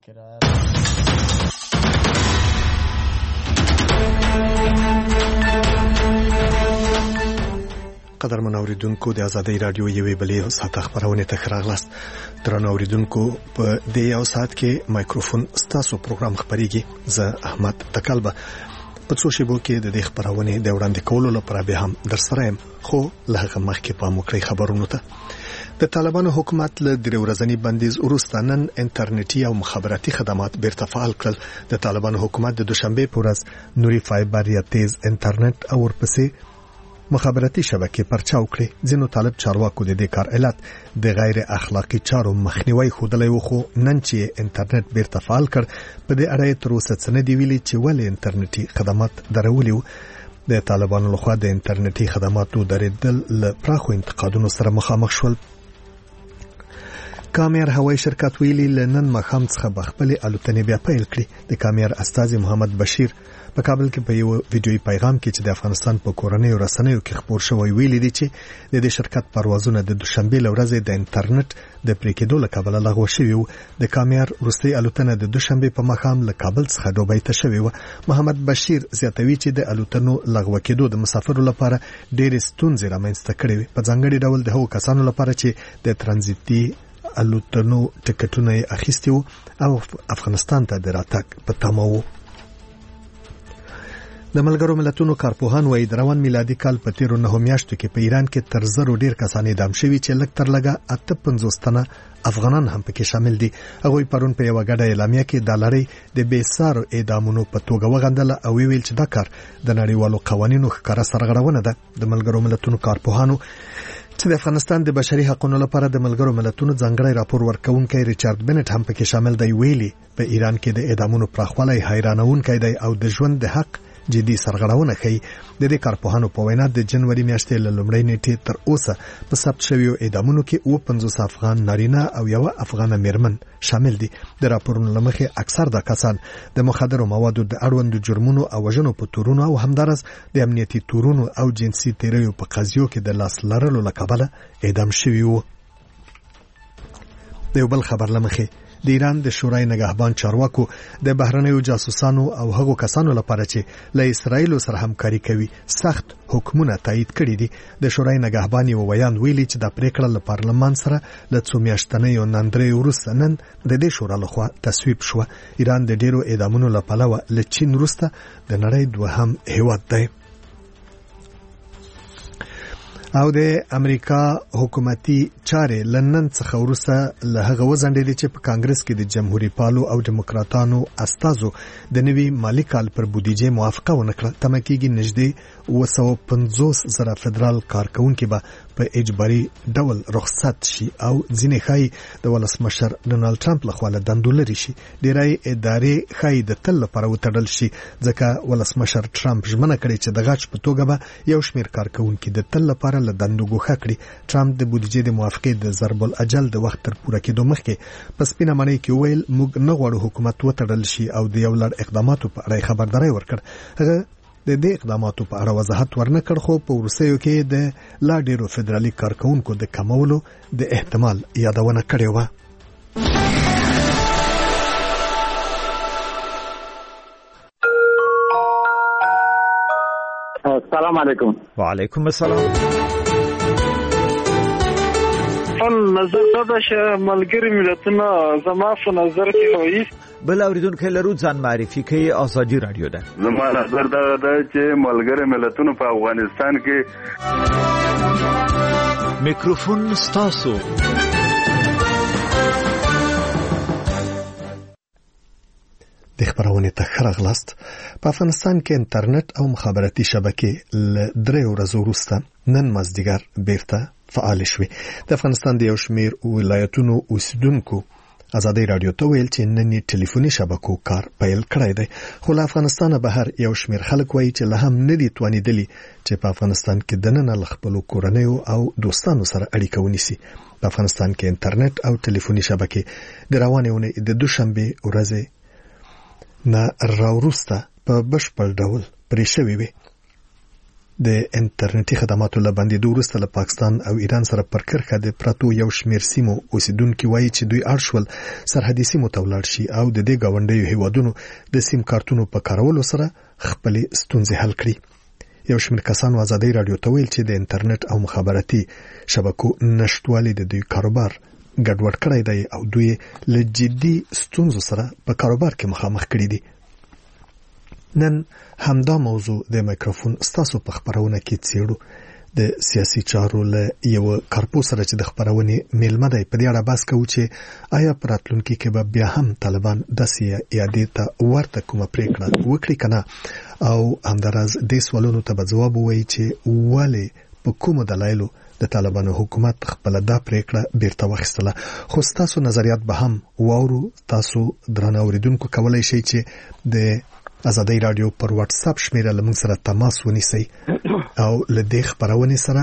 مذاکره قدرمن اوریدونکو د ازادۍ رادیو یوې بلې ساعت خبرونه ته راغلاست. درنو اوریدونکو په دې یو ساعت کې مایکروفون ستاسو پروګرام خبريږي. زه احمد تکلبه په څو شیبو کې د دې خبرونه د وړاندې کولو لپاره به هم در سره يم، خو لهغه مخکې په موکړی خبرونه ته د طالبانو حکومت له درې ورځنی بندیز وروسته نن انټرنیټي او مخابراتي خدمات بیرته فعال کړل. د طالبانو حکومت د دوشنبه په ورځ نوري فایبر یا تیز انټرنیټ او ورپسې مخابراتي شبکې پرچاو کړې. ځینو طالب چارواکو د دې کار علت د غیر اخلاقی چارو مخنیوي خوده لوي، خو نن چې انټرنیټ بیرته فعال کړ په دې اړه تر اوسه څه نه دی ویلي چې ولې انټرنیټي خدمات درولي. د طالبانو لخوا د انټرنیټي خدماتو درېدل له پراخو انتقادونو سره مخامخ شول. کامیر هوایي شرکت ویلي لنن مخام څخه بخپل الوتنې بیا پیل کړې. د کامیر استاذ محمد بشیر په کابل کې په یو ویډیوي پیغام کې چې د افغانستان په کورنۍ رسنیو کې خبر شوی ویلي دی چې د دې شرکت پروازونه د دوشنبه لورځ د انټرنیټ د پریکېدو له کبله لغوه شوی و. د کامیر وروستي الوتنه د دوشنبه په مخام له کابل څخه دوبۍ ته شوی و. محمد بشیر زیاتوي چې د الوتنو لغوه کېدو د مسافرو لپاره ډېر ستونزې رامنځته کړې وي، په ځانګړي ډول د هغو کسانو لپاره چې د ترانزیتي الوتنو ټکټونه یې اخیستي وو او افغانستان ته د راتګ په تمه وو. د ملګرو ملتونو کارپوهان وايي د روان میلادي کال په 13 میاشتو کې په ایران کې تر زرو ډیر کسان اعدام شوي چې لږ تر لږه 58 تنه افغانان هم پکې شامل دي. هغوی پرون په یو غډه اعلامیه کې د لاري د بیسارو اعدامونو په توګه وغندله او ویل چې دا کار د نړیوالو قوانینو ښکاره سرغړونه ده. د ملګرو ملتونو کارپوهانو چې د افغانستان د بشري حقوقو لپاره د ملګرو ملتونو ځانګړی راپور ورکونکي ریچارډ بنټ هم پکې شامل دی. ویلي په ایران کې د اعدامونو پراخوالی حیرانونکی دی او د ژوند د حق جدي سرغړونه کوي. د دې کارپوهانو په وینا د جنوري میاشتې له لومړۍ نیټې تر اوسه په ثبت شویو اعدامونو کې 50 افغان نارینه او یو افغان میرمن شامل دي. د راپورونو لمخې اکثر د کسان د مخدرو موادو د اړوند جرمونو او وژنو په تورونو او همدارس د امنیتي تورونو او جنسي تیریو په قضیو کې د لاس لرلو لکبله اعدام شوي وو. د یو بل خبر لمخې د ایران د شورای نگهبان چارواکو د بهرنیو جاسوسانو او هغو کسانو لپاره چې له اسرایل سره همکاري کوي سخت حکمونه تایید کړي دي. د شورای نگهبان یو بیان ویلي چې د پریکړه له پارلمان سره له څو میاشتنیو نندرې وروسته نن د دې شورا لخوا تصویب شو. ایران د ډیرو اعدامونو لپاره له چین وروسته د نړۍ دوهم هیواد دی. او د امریکا حکومتي چارې لنن څخه وروسته له هغه وزندلې چې په کانګرس کې د جمهوریت پالو او دیموکراتانو استازو د نوي مالی کال پر بودیجه موافقه ونکړه. تمه کېږي نږدې 250,000 فدرال کارکونکي به په اجباري ډول رخصت شي او ځینې خای د ولسمشر ډونالد ټرمپ لخوا له دندو لري شي. ډیری ادارې خای د تل لپاره وتړل شي ځکه ولسمشر ټرمپ ژمنه کړې چې د غاښ په توګه به یو شمېر کارکونکي د تل لپاره له دندو ګوښه کړي. ټرمپ د بودیجې د موافقې د ضرب الاجل د وخت تر پوره کېدو مخکې په سپینه مړۍ کې ویل موږ نه غواړو حکومت وتړل شي او د یو لړ اقداماتو په اړه خبرداري ورکړ. هغه د دې اقداماتو په اړه وضاحت ورنکړ، خو په وروستیو کې د لا ډیرو فدرالي کارکونکو د کمولو د احتمال یادونه کړې و. السلام علیکم. وعلیکم السلام. نظر دا چې ملګری ملتونه زما په نظر کې وایي بل اوریدونکو لرو ځان معرفي کوي. ازادي رادیو ده. زما نظر دا چې ملګری ملتونه په افغانستان کې میکروفون ستاسو. د خبرونه ته خرغلاست. په افغانستان کې انټرنیټ او مخابراتي شبکې ل 3 ورځې وروسته نن مازدیګر بیرته فعال شوې. د افغانستان د یو شمېر ولایتونو اوسیدونکو ازادي رادیو ته ویل چې نن ټلیفوني شبکو کار پیل کړی دی، خو له افغانستان بهر یو شمېر خلک وایي چې له هم نه دي توانیدلی چې په افغانستان کې دننه ل خپل کورنیو او دوستانو سره اړیکه ونیسي. په افغانستان کې انټرنیټ او ټلیفوني شبکې د روانې ونې د دوشنبه ورځې نه راوروسته په بشپړ ډول پرې شوې وي. د انټرنیټي خدماتو له بندېدو وروسته له پاکستان او ایران سره پر کرښه د پرتو یو شمېر سیمو اوسیدونکي وایي چې دوی اړ شول سرحدي سیمو ته ولاړ شي او د دې ګاونډیو هیوادونو د سیم کارتونو په کارولو سره خپلې ستونزې حل کړي. یو شمېر کسانو ازادي رادیو ته ویل چې د انټرنیټ او مخابراتي شبکو نشټوالي د دوی کاروبار ګډوډ کړی دی او دوی له جدي ستونزو سره په کاروبار کې مخامخ کړي دي. نن همدا موضوع د مایکروفون ستاسو په خبرونه کې څېړو. د سیاسي چارو له یو کارپو سره چې د خبرونې میلمه دی په دې اړه بحث کوو چې آیا په راتلونکي کې به بیا هم طالبان داسې اعادې ته ورته کومه پرېکړه وکړي که نه، او همداراز دې سوالونو ته به ځواب ووایي چې ولې په کومو دلایلو د طالبانو حکومت خپل دا پرېکړه بیرته واخیستله. خو ستاسو نظریات به هم واورو. تاسو درنه اوریدونکو کولی شئ چې د ازادي رادیو پر واتس اپ شمیره لمن سره تماس ونیسئ او له دې خبرونې سره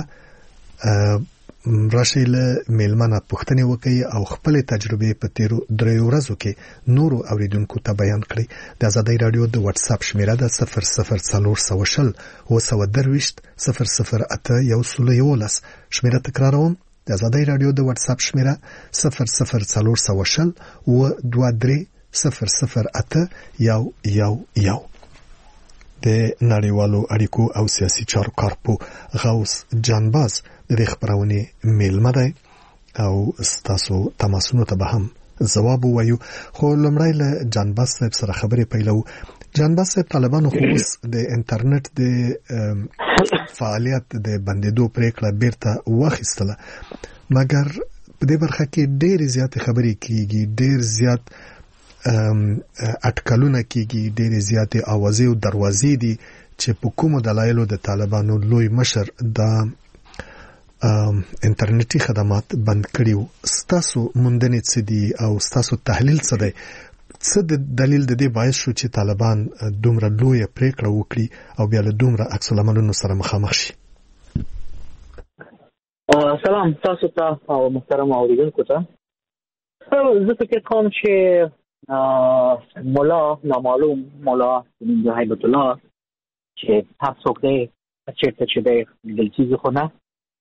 راشئ له میلمنه پوښتنې وکړئ او خپل تجربې په تیرو 3 ورځو کې نورو اوریدونکو ته بیان کړئ. د ازادي رادیو د واتس اپ شمیره د 0040 230 008 111 شمیره تکراروم. د ازادي رادیو د واتس اپ شمیره 0040 230 008 111. د نړیوالو اړیکو او سیاسي چارو کارپو غوث جانباز د خبرونې میلمه دی او ستاسو تماسونو ته به هم ځواب وایو. خو لومړی له جانباز صاحب سره خبرې پیلو. جانباز صاحب، طالبانو خو اوس د انټرنیټ د فعالیت د بندېدو پرېکړه بیرته واخیستله، مګر په دې برخه کې ډېرې زیاتې خبرې کیږي، ډېر زیات اټکلونه کیږي، ډېرې زیاتې اوازې او دروازې دي چې په کومو دلایلو د طالبانو لوی مشر د انټرنیټي خدمات بند کړي. ستاسو موندنې څه دي او ستاسو تحلیل څه دی؟ څه د دلیل د دې باعث شو چې طالبان دومره لویه پرېکړه وکړي او بیا له دومره عکس العملونو سره مخامخ شي؟ سلام تاسو ته او محترم اوریدونکو ته. زه فکر کوم چې مولا نامعلوم مولا د هیبت الله چې هر څوک دی چېرته چې دی دلچیزې خو نه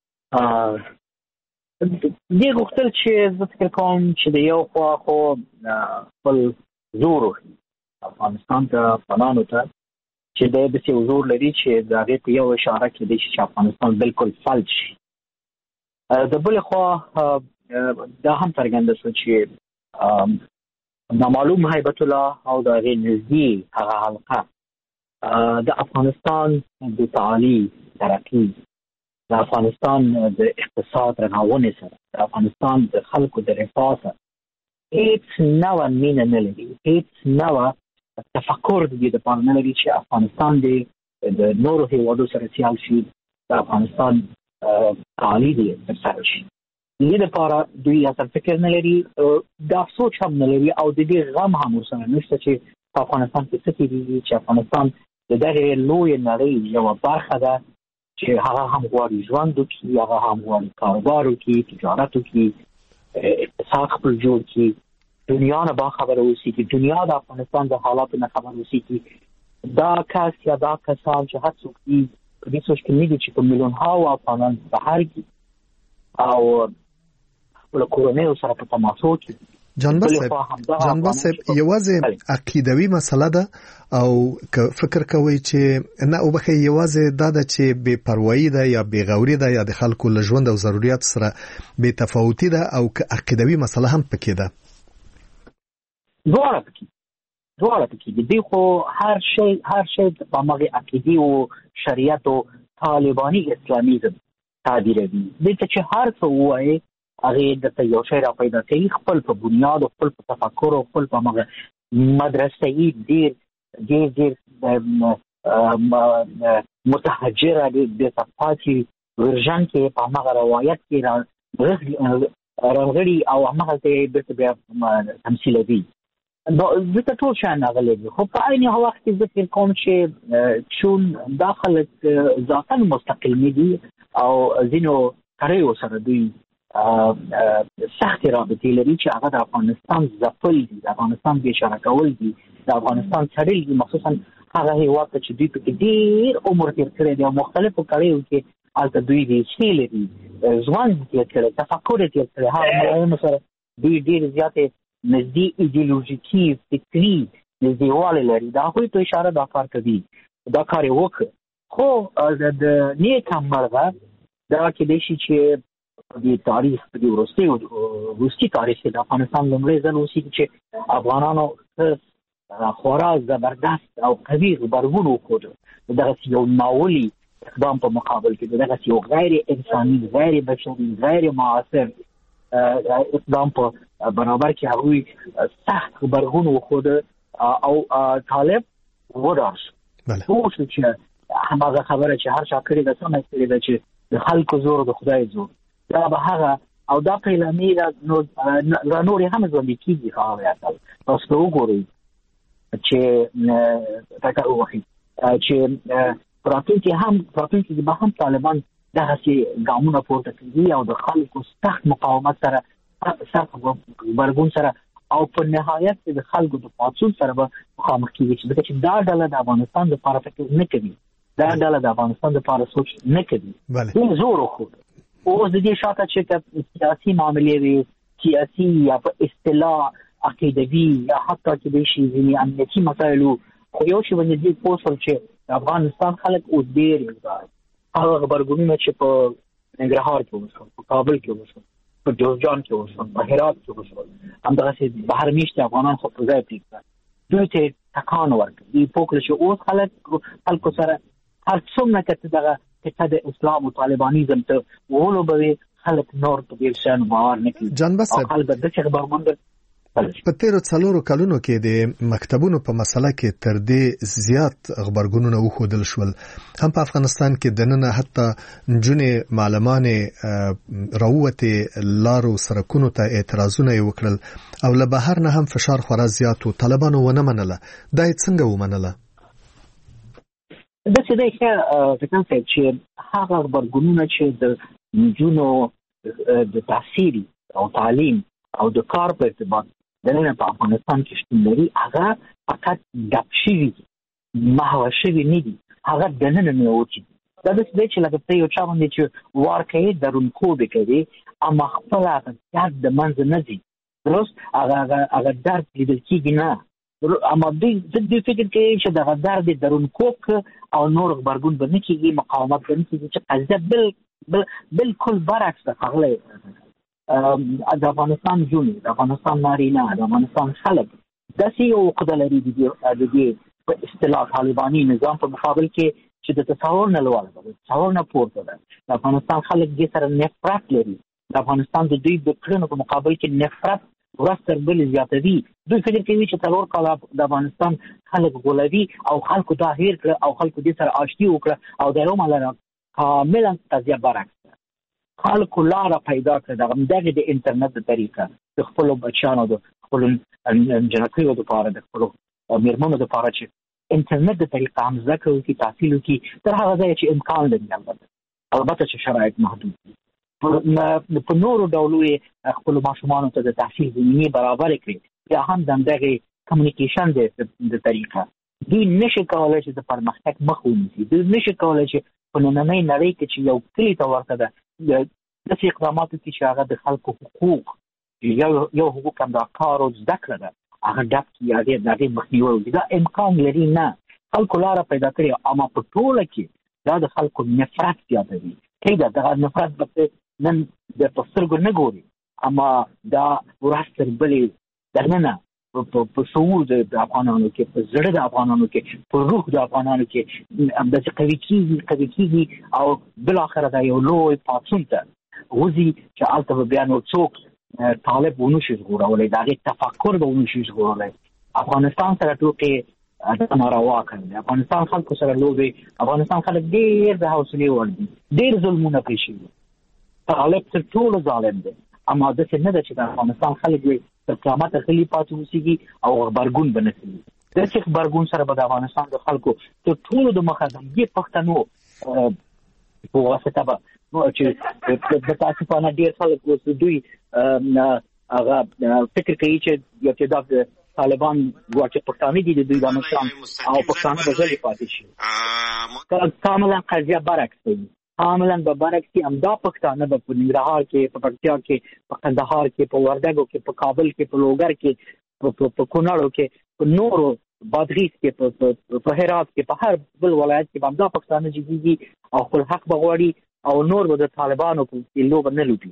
دې غوښتل چې زه فکر کوم چې د یو خوا خو خپل زور افغانستان ته افغانانو ته چې دی داسې زور لري چې د هغې په یو اشاره کې دی چې افغانستان بالکل فلج شي. د بلې خوا دا هم څرګنده شوه چې نامعلوم هیبت الله او د هغې نږدې هغه حلقه د افغانستان د تعالی ترقي، د افغانستان د اقتصاد رغونې سره، د افغانستان د خلکو د رفاه سره هیڅ نوع مینه نه لري، هیڅ نوع تفکر د دې دپاره نه لري چې افغانستان د نورو هیوادو سره سیال شي، د افغانستان تعالی دی ترسره شي. د دې لپاره دوی اصل فکر نه لري، دا سوچ هم نه لري او د دې غم هم ورسره نشته چې په افغانستان کې څه کېږي، چې افغانستان د دغې لویې نړۍ یوه برخه ده چې هغه هم غواړي ژوند وکړي، هغه هم غواړي کاروبار وکړي، تجارت وکړي، اقتصاد خپل جوړ کړي، دنیا نه باخبره اوسېږي، دنیا د افغانستان د حالاتو نه خبر اوسېږي. دا کس یا دا کسان چې هر څوک دي په دې سوچ کې نه دي چې په میلیون‌ها افغانان بهر کې او خپلو کورنیو سره په تماسو کې. جانباز صاحب، یوازې عقیدوي مسله ده او که فکر کوي چې نه وبخې یوازې دا ده چې بې پروایی ده یا بې غوري ده یا د خلکو له ژوند او ضرورت سره بې تفاوتي ده، او که عقیدوي مسله هم پکې ده؟ دواړه پکې دي. دوی خو هر شی په هماغې عقیدې او شریعت او طالباني اسلامیزم تعبیروي. دلته چې هر څه ووایي هغې درته یو شی را پیدا کوي، خپل په بنیاد او خپل په تفکر او خپل په هماغه مدرسه‌ایي ډېر متحجره بېصفاتي ورژن کې په هماغه روایت کې رانغړي او هماغلته یې بېرته بیا تمثیلوي. دلته ټول شیان راغلي دي، خو په عین وخت کې زه فکر کوم چې چون دا خلک ذاتاً مستقل نه دي او ځینو کړیو سره دوی سختې رابطې لري چې هغه د افغانستان ځپل دي، د افغانستان بېچاره کول دي، د افغانستان څرل دي، مخصوصا هغه هیواد چې دوی په ډیر عمر تیر کړی دی او مختلفو کړیو کې البته دوی دي شیل دي ځوان دي کړي تفکر دي کړي هغه ملایانو سره دوی ډیر زیاتې نزدې ایدئولوژیکي فکری نزدېوالی لري دا خو ته اشاره دا کار کوي دا کار یې وکړ خو د نیکه مرغه دا کېدای شي چې د تاریخ په دې وروستي تاریخ کې د افغانستان لومړی ځل اوسېږي چې افغانانو خورا زبردست او قوي غبرګون وښود دغسې یو ناولي اقدام په مقابل کې دغسې یو غیر انساني غیر بشري غیر معاصر اقدام په برابر کې هغوی سخت غبرګون وښود او طالب ودار شو پوه شو چې هماغه خبره چې هر چا کړې ده سمه کړې ده چې د خلکو زور د خدای زور دا به هغه او دا پیلامې را نورې هم ژوندي کېږي هغه یاد تاسو ته وګورئ چې فکر وکړئ چې راتلونکي به هم طالبان دغسې ګامونه پورته کوي او د خلکو سخت مقاومت سره سخت غبرګون سره او په نهایت کې د خلکو د پاڅون سره به مخامخ کېږي چې دا ډله د افغانستان لپاره فکر نه کوي دا ډله د افغانستان لپاره سوچ نه کوي دوی زور وښود اوس د دې شاته چې سیاسي معاملې وي سیاسي یا په اصطلاح عقیدوي یا حتی کېدای شي ځینې امنیتي مسایلو خو یو شی باندې دوی پوه شول چې د افغانستان خلک اوس ډېر هغه غبرګونونه چې په ننګرهار کې وشول په کابل کې وشول په جوزجان کې وشول په هرات کې وشول همدغسې بهر میشتې افغانان خو په ځای پرېږده دوی ته ټکان ورکړي دوی پوه کړل چې اوس خلکو سره هر څومره که ته دغه کته د اسلام او طالبانیزم ته ولوبوي خلک نور په دې شیانو باور نه کوي او خلک داسې غبرګون په تیرو 4 کلونو کې د مکتبونو په مسله کې تر دې زیات خبرګونونه وښودل شول هم په افغانستان کې دننه حتی نجونې معلمانې راووتې لارو سرکونو ته اعتراضونه یې وکړل او له بهر نه هم فشار خورا زیات و طالبانو ونه منله دا یې څنګه ومنله داسې دی چې هغه غبرګونونه چې د نجونو د تحصیل او تعلیم او د کار په ارتباط دننه په افغانستان کې شتون لري هغه فقط ډپ شوي محوه شوي نه دي هغه دننه میوچي دا داسې دی چې لکه ته یو چا باندې چې وار کوي درونکوب یې کوي اما خپله هغه درد د منځه نه ځي درست هغه درد لیدل کېږي نه اما دوی فکر کوي چې دغه درد یې درونکوب او نور غبرګون به نه کېږي مقاومت به نه کېږي چې قضیه بالکل برعکس ده ښاغلی د افغانستان جون د افغانستان نارینه د افغانستان خلک داسې یو عقده لري د دې په اصطلاح طالباني نظام په مقابل کې چې د تصور نه لوړ ده تصور نه پورته ده د افغانستان خلک دې سره نفرت لري د افغانستان د دوی د کړنو په مقابل کې نفرت ورځ تر بلې زیاتوي دوی فکر کوي چې 4 کاله د افغانستان خلک غولوي او خلکو دا هیر کړه او خلکو دې سره آشتي وکړه او د یو ملره کاملا قضیه برعکس خلکو لاره پیدا کړه دغه د انټرنیټ د طریقه د خپلو بچیانو د خپلو جنکیو دپاره د خپلو میرمنو دپاره چې انټرنیټ د طریقه هم زده کړه وکړي تحصیل وکړي تر هغه ځایه چې امکان لري البته چې شرایط محدود دي په نورو ډولو یې خپلو ماشومانو ته د تحصیل زمینې برابرې کړي یا هم د همدغې کمیونیکیشن د طریقه دوی نشي کولی چې د پرمختګ مخ ونیسي دوی نشي کولی چې په نننۍ نړۍ کې چې یو کلي ته ورته ده داسې اقداماتو کې چې هغه د خلکو حقوق یو حقوق هم دا کار او زده کړه ده هغه ډپ کړي یا د هغې مخنیوی وکړي دا امکان لري نه خلکو لاره پیدا کړې اما په ټوله کې دا د خلکو نفرت زیاتوي دغه نفرت به نن د په سترګو نه ګوري اما دا ورځ تر بلې دننه په شعور د افغانانو کې په زړه د افغانانو کې په روح د افغانانو کې همداسې قوي کېږي او بالاخره دا یو لوی پاڅون ته وځي چې هلته به بیا نور څوک طالب ونه شي ژغورلی د هغې تفکر به ونه شي ژغورلی افغانستان سره ټوکې ناروا کړی دی افغانستان خلکو سره لوبې افغانستان خلک ډېر د حوصلې وړ دي ډېر ظلمونه پرې شوي طالب تر ټولو ظالم دی اما داسې نه ده چې د افغانستان خلک تر قیامته غلي پاتې اوسېږي او غبرګون به نه کوي داسې غبرګون سره به د افغانستان د خلکو تر ټولو د مخه د دې پښتنو په واسطه به چې د تاسفانه ډېر خلک اوس دوی هغه فکر کوي چې یو تعداد طالبان ګواکې پښتانه دي د دوی د مشران او پښتانه به ځلې پاتې شي کاملا قضیه برعکس دی کاملا به برعکس دي همدا پښتانه به په ننګرهار کې په پکتیا کې په کندهار کې په وردګو کې په کابل کې په لوګر کې په کونړ کې په نورو بادغیس کې په هرات کې په هر بل ولایت کې همدا پښتانه جدي او خپل حق بغواړي او نور به د طالبانو په لوبه نه لوبي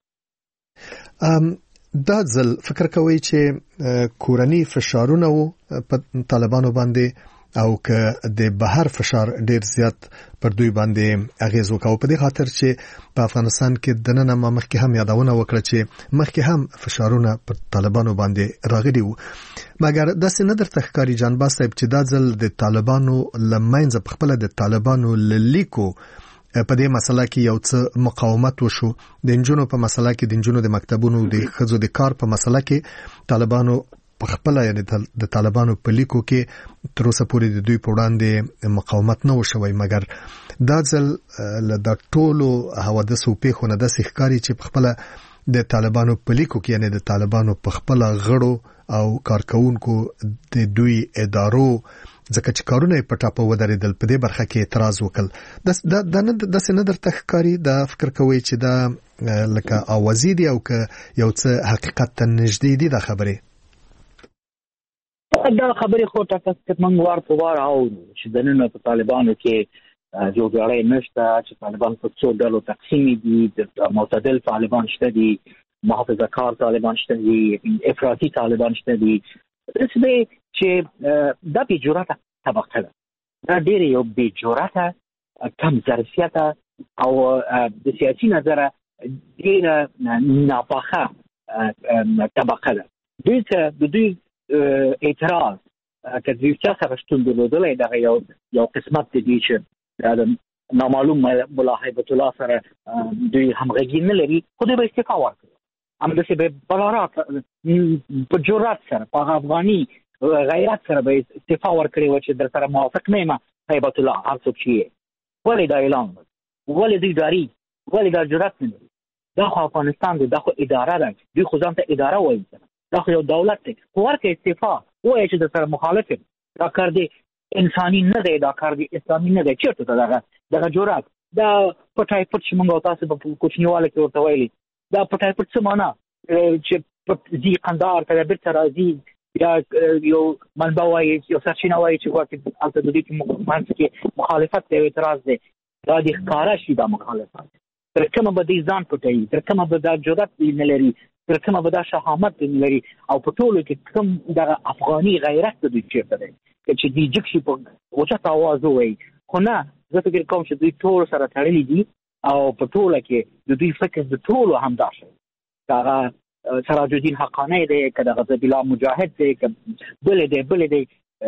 دا ځل فکر کوي چې کورنی فشارونه وو په طالبانو باندې او که د بهر فشار ډیر زیات پر دوی باندې اغیز وکاو په دې خاطر چې په افغانستان کې د نن مخکې هم یادونه وکړه چې مخکې هم فشارونه پر طالبانو باندې راغلي وو مګر داسې نه درته ښکاري جانباز صاحب چې دا ځل د طالبانو لمنځه په خپل د طالبانو لیکو په دې مسله کې یو څه مقاومت وشو د انجونو په مسله کې د انجونو د مکتبونو د خزو د کار په مسله کې طالبانو په خپل یعنی د طالبانو په لیکو کې تر اوسه پورې د دوی په وړاندې مقاومت نه وشوي مګر دا ځل د ټولو حوادثو پیښو نه د ښکاری چې په خپل د طالبانو په لیکو کې یعنی د طالبانو په خپل غړو او کارکونکو د دوی ادارو ځکه چې کارونه په ټاپه ودرېدل په دې برخه کې اعتراض وکړ د سندر تخکاری د فکر کوي چې دا لکه اوازې دی او که یو څه حقیقت ته نږدې دي دا خبره خو ټاکه موږ ورته واره چې د نن په طالبانو کې جوړجاړی نشته چې طالبان په څو ډلو تقسیم دي د معتدل طالبان شته دي محافظه کار طالبان شته دي افراطي طالبان شته دي اسمه چې د بي جرأته طبقه ده دا ډېر یو بي جرأته کم ظرفیت او د سیاسي نظره ډېر ناپاخه طبقه ده دوی اعتراض که دوی څه سره شتون درلودلی دغه یو قسمت دی چې نامعلوم ملا هیبت الله سره دوی همغږي نه لري خو دوی به استعفا ورکړي همداسې به بلارات په جرأت سره په افغاني غیرت سره به استعفا ورکړي و چې در سره موافق نه یم هیبت الله هر څوک چې ولې دا اعلان ولې دوی داري ولې دا جرأت نه لري دا خو افغانستان دی دا خو اداره ده دوی خو ځان ته اداره وایي دا خو یو دولت دی خو ورکړي استعفا وایي چې در سره مخالف یم دا کار دی انساني نه دی دا کار دی اسلامي نه دی چېرته ته دغه جرأت دا پټای پټ چې موږ او تاسو په کوچنیواله کې ورته ویلي دا پټای پټ څه معنا چې ځي قندهار ته بیرته راځي یا یو منبع وایي یو سرچینه وایي چې هلته د دوی منځ کې مخالفت دی اعتراض دی دا د ښکاره شي دا مخالفت تر کومه به دوی ځان پټوي تر کومه به دا جرأت نه لري تر کومه به دا شهامت نه لري او په ټولو کې کوم دغه افغاني غیرت د دوی چېرته دی چې دوی جګ شي په اوچت اواز ووایي خو نه زه فکر کوم چې دوی ټول سره تړلي دي او په ټوله کې د دوی فکر د ټولو همدا شی هغه سراج الدین حقانی دی که دغه ذبیح الله مجاهد دی که بلې دی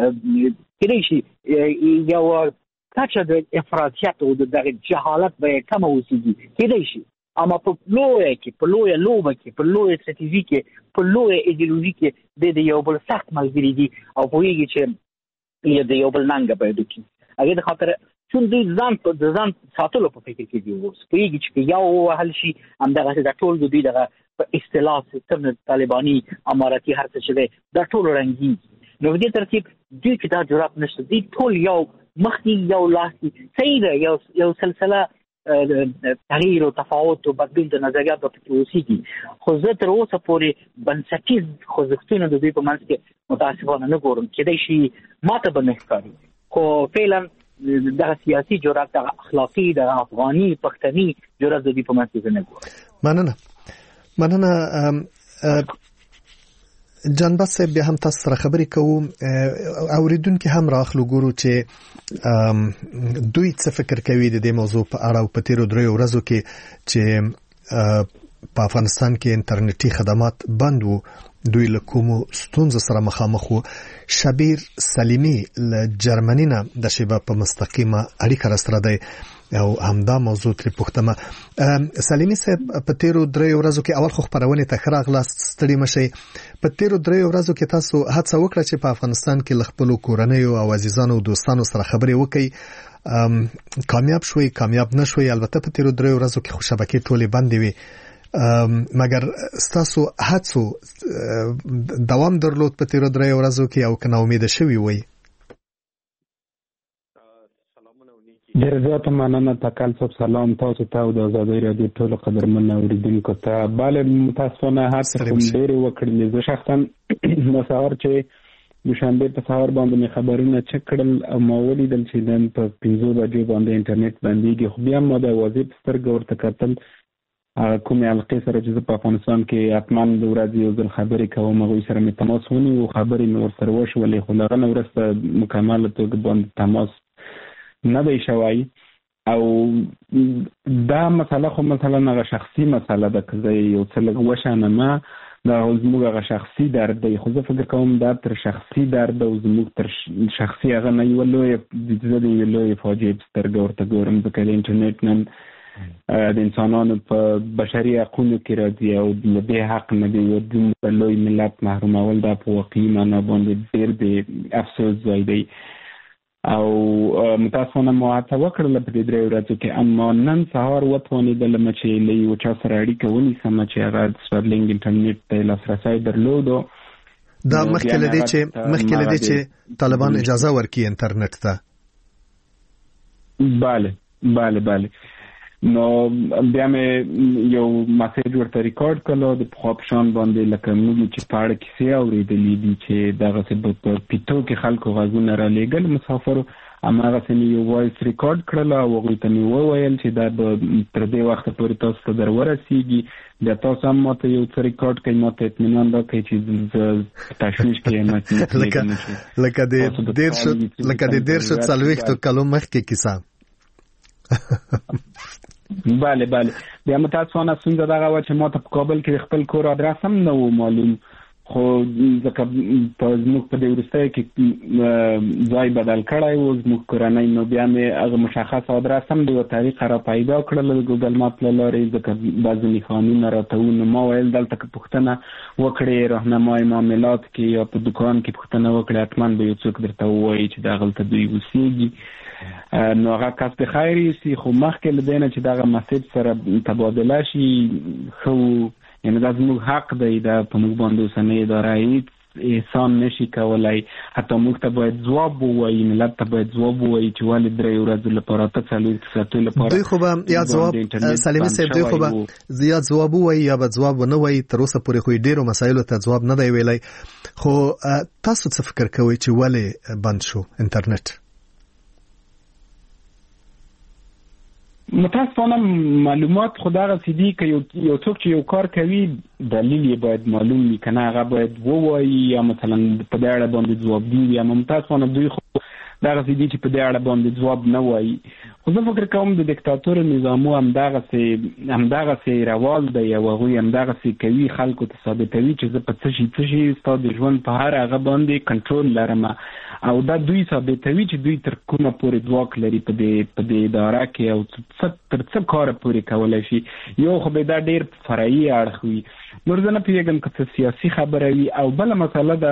کېدای شي یو کچه د افراطیت او دغه جهالت به کمه اوسېږي کېدای شي اما په لویه کې په لویه لوبه کې په لویه ستراتیژي کې په لویه ایډیولوژي کې د یو بل سخت ملګري دي او پوهېږي چې د یو بل ننګه باید وکړي هغې د خاطر چون دوی ځان ساتلو په فکر کې دي اوس پوهېږي چې یو ووهل شي همدغسې دا ټول د دوی دغه په اصطلاح سیستم طالباني اماراتي هر څه چې دی دا ټول رنګین نو په دې ترتیب دوی کې دا جرأت نشته دوی ټول یو مخکې یو لاسي صحیح ده یو سلسله تغییر او تفاوت او بدلون د نظریاتو په کې اوسېږي خو زه تر اوسه پورې بنسټیز خوځښتونه د دوی په منځ کې متاسفانه نه ګورم کېدای شي ماته به نه ښکاري خو فعلا دغه سیاسي جرأت دغه اخلاقي دغه افغاني پښتني جرأت د دوی په منځ کې زه نه ګورم مننه جانباز صاحب بیا هم تاسو سره خبرې کوو اوریدونکو هم راخلو ګورو چې دوی څه فکر کوي د دې موضوع په اړه او په تیرو 3 ورځو کې چې په افغانستان کې انټرنیټي خدمات بند وو دوی له کومو ستونزو سره مخامخ وو شبیر سلیمی له جرمني نه د شیبه په مستقیمه اړیکه سره دی او همدا موضوع تر پښتمه سلیمی صاحب په تیرو 3 ورځو کې اول خو خبرونه تخراغ لاس ستړي مشي په تیرو 3 ورځو کې تاسو هڅه وکړه چې په افغانستان کې خپل کورنۍ او عزیزانو او دوستانو سره خبرې وکړي کامیاب شوي کامیاب نشوي البته په تیرو 3 ورځو کې خو شبکې ټولې بندې وي مګر ستاسو هڅو دوام درلود په تیر 3 ورځو کې او کنه امید شوي وي؟ ډېر زیات مننه تکل صاحب. سلام تاسو ته او د آزادۍ رادیو ټول قدرمن اوریدونکو ته. بله متاسفانه هڅه کوم ډېرې وکړلې. زه شخصا مسافر چې دوشنبه په سهار باندې خبرونه چک کړل او ما ولیدل چې نن په 5 بجې باندې انټرنیټ بندېږي، خو بیا ما د واضح په سترګه ورته کتل کومې حلقې سره چې په افغانستان کې حتما د ورځې یو ځل خبرې کوم، هغوی سره مې تماس ونیو، خبرې مې ورسره وشولې، خو له هغه نه وروسته مکمله توګه باندې تماس نه دی شوی. او دا مسله خو مثلا هغه شخصي مسله ده، که زه یو څه لږ وشانمه دا زموږ هغه شخصي درد دی، خو زه فکر کوم دا تر شخصي درد او زموږ تر شخصي هغه نه یوه لویه زه د یوې لویې فاجعې په سترګه ورته ګورم، ځکه د انټرنیټ نن د انسانانو په بشري حقونو کې راځي او له دې حق نه د یو دومره لوی ملت محرومول دا په واقعي معنا باندې ډېر د افسوس ځای دی. او متاسفانه ما هڅه وکړله په دې 3 ورځو کې، اما نن سهار وتوانېدلم چې له یو چا سره اړیکه ونیسم چې هغه سټارلینګ انټرنیټ ته لاسرسی درلودو. دا مخکې له دې چې طالبان اجازه ورکړي انټرنیټ ته. بله نو بیا مې یو مسیج ورته ریکارډ کړو د پخوا په شان باندې، لکه موږ چې په اړه کیسې اورېدلې دي چې دغسې په پیټو کې خلکو غږونه رالیږل مسافرو، هماغسې مې یو وایس ریکارډ کړله او هغوی ته مې وویل چې دا به تر دې وخته پورې تاسو ته در ورسېږي، بیا تاسو هم ماته یو څه ریکارډ کړئ، ماته اطمینان راکړئ چې زه تشویش کې یم. لکه د 40 کالو مخکې کیسه. بله بیا متاسفانه ستونزه دغه وه چې ما ته په کابل کې خپل کور ادرس هم نه و معلوم، خو ځکه زموږ په دې وروستیو کې ځای بدل کړی و زموږ کورنۍ، نو بیا مې هغه مشخص ادرس هم د یوه طریقه را پیدا کړل د ګوګل ماپ له لارې، ځکه بعضې نښانونه راته وو. نو ما ویل دلته که پوښتنه وکړې راهنمای معاملات کې یا په دوکان کې پوښتنه وکړې حتما به یو څوک درته ووایي چې دغلته دوی اوسېږي. نو هغه کس د خیر یوسي، خو مخکې له دې نه چې دغه مسیج سره تبادله شي ښه وو، یعنې دا زموږ حق دی، دا په موږ باندې اوسنۍ اداره هېڅ احسان نشي کولی، حتی موږ ته باید ځواب ووایي، ملت ته باید ځواب ووایي چې ولې 3 ورځو لپاره 4 ساعتو لپاره دوی خو به یا ځواب سلیمي صاحب دوی خو به یا ځواب ووایي یا به ځواب ونه وایي، تر اوسه پورې خو ډېرو مسایلو ته ځواب نه دی ویلی. خو تاسو څه فکر کوئ چې ولې بند شو انټرنیټ؟ متاسفانه معلومات خو دغسې دي که یو څوک چې یو کار کوي دلیل یې باید معلوم وي، که نه هغه باید ووایي یا مثلا په دې اړه باندې ځواب دی، یا متاسفانه دوی خو دغسې دي چې په دې اړه باندې ځواب نه وایي. خو زه فکر کوم د دیکتاتور نظامو همدغسې روال دی او هغوی همدغسې کوي، خلکو ته ثابتوي چې زه په څه شي ستا د ژوند په هر هغه باندې کنټرول لرم، او دا دوی ثابتوي چې دوی تر کومه پورې ځواک لري په دې اداره کې او تر څه کاره پورې کولی شي. یو خو به دا ډېر فرعي اړخ وي، نور زه نه پوهېږم که څه سیاسي خبره وي. او بله مسله ده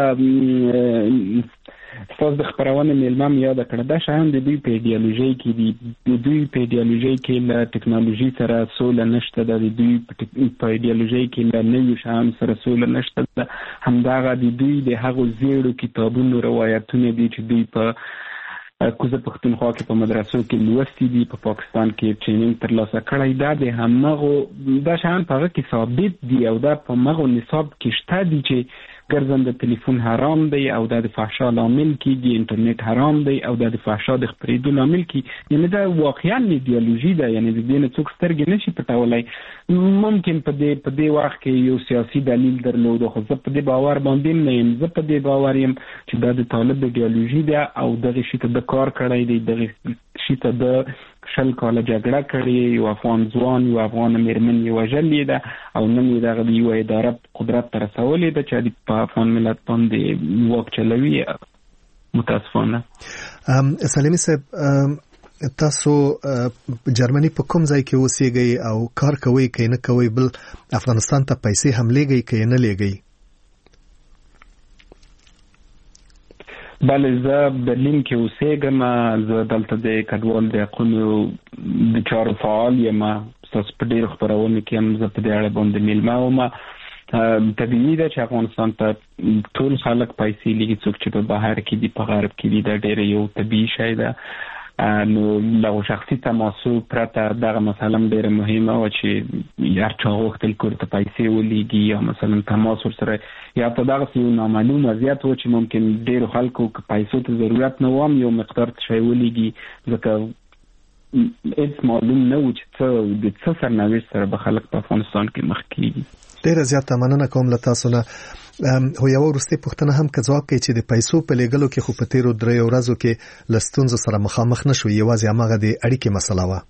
ستاسو د خپرونې میلمه مې یاده کړه، دا شیان د دوی په ایډیالوژۍ کې دي، د دوی په ایډیالوژۍ کې له ټکنالوژي سره سوله نشته ده، د دوی په ایډیالوژۍ کې له نویو شیانو سره سوله نشته ده، همدغه د دوی د هغو زیړو کتابونو روایتونه دي چې دوی په کوزه پښتونخوا کې په مدرسو کې لوستي دي، په پاکستان کې ټریننګ ترلاسه کړی، دا د همغو دا شیان په هغه کې ثابت دي او دا په هغو نصاب کې شته دي چې ګرځنده تلیفون حرام دی او دا د فحشا لامل کېږي، انټرنیټ حرام دی او دا د فحشا د خپرېدو لامل کېږي. یعنې دا واقعا ایډیالوژي ده، یعنې د دې نه څوک سترګې نشي پټولی. ممکن په دې وخت کې یو سیاسي دلیل درلود، خو زه په دې باور باندې نه یم، زه په دې باور یم چې دا د طالب ایډیالوژي ده او دغه شي ته د کار کړی دی، دغه شي ته د 20 کاله جګړه کړې، یو افغان ځوان یو افغان مېرمن یې وژلې ده او نن یې دغه یوه اداره قدرت ته رسولې ده چې په افغان ملت باندې واک چلوي. متاسفانه سلیمي صاحب، تاسو جرمني په کوم ځای کې اوسېږئ او کار کوئ که نه کوئ، بل افغانستان ته پیسې هم لیږئ که نه لیږئ؟ بله، زه برلین کې اوسېږم، زه دلته د کډوال د حقونو د چارو فعال یم، تاسو په ډېر خبرونه کې هم زه په دې اړه باندې میلمه وم. طبیعي ده چې افغانستان ته ټول خلک پیسې لګي، څوک چې په بهر کې دي په غرب کې دي، دا ډېر یو طبیعي شی ده. نو له شخصي تماسو پرته دغه مسله ډېره مهمه و چې هر چا غوښتل کور ته پیسې ولېږي یا مثلا تماس ورسره یا په دغه یو نامعلوم وضعیت و چې ممکن ډېرو خلکو که پیسو ته ضرورت نه وام یو مقدار شی ولېږي، ځکه هیڅ معلوم نه و چې څه د څه سرنوشت سره به خلک په افغانستان کې مخ کېږي. ډېره زیاته مننه کوم له تاسو نه. هو یو وروستي پوښتنه هم که ځواب کوي چې د پیسو په لېږلو کې خو په تیرو 3 ورځو کې له ستونزو سره مخامخ نه شو، یوازې هماغه د اړیکې مسله وه.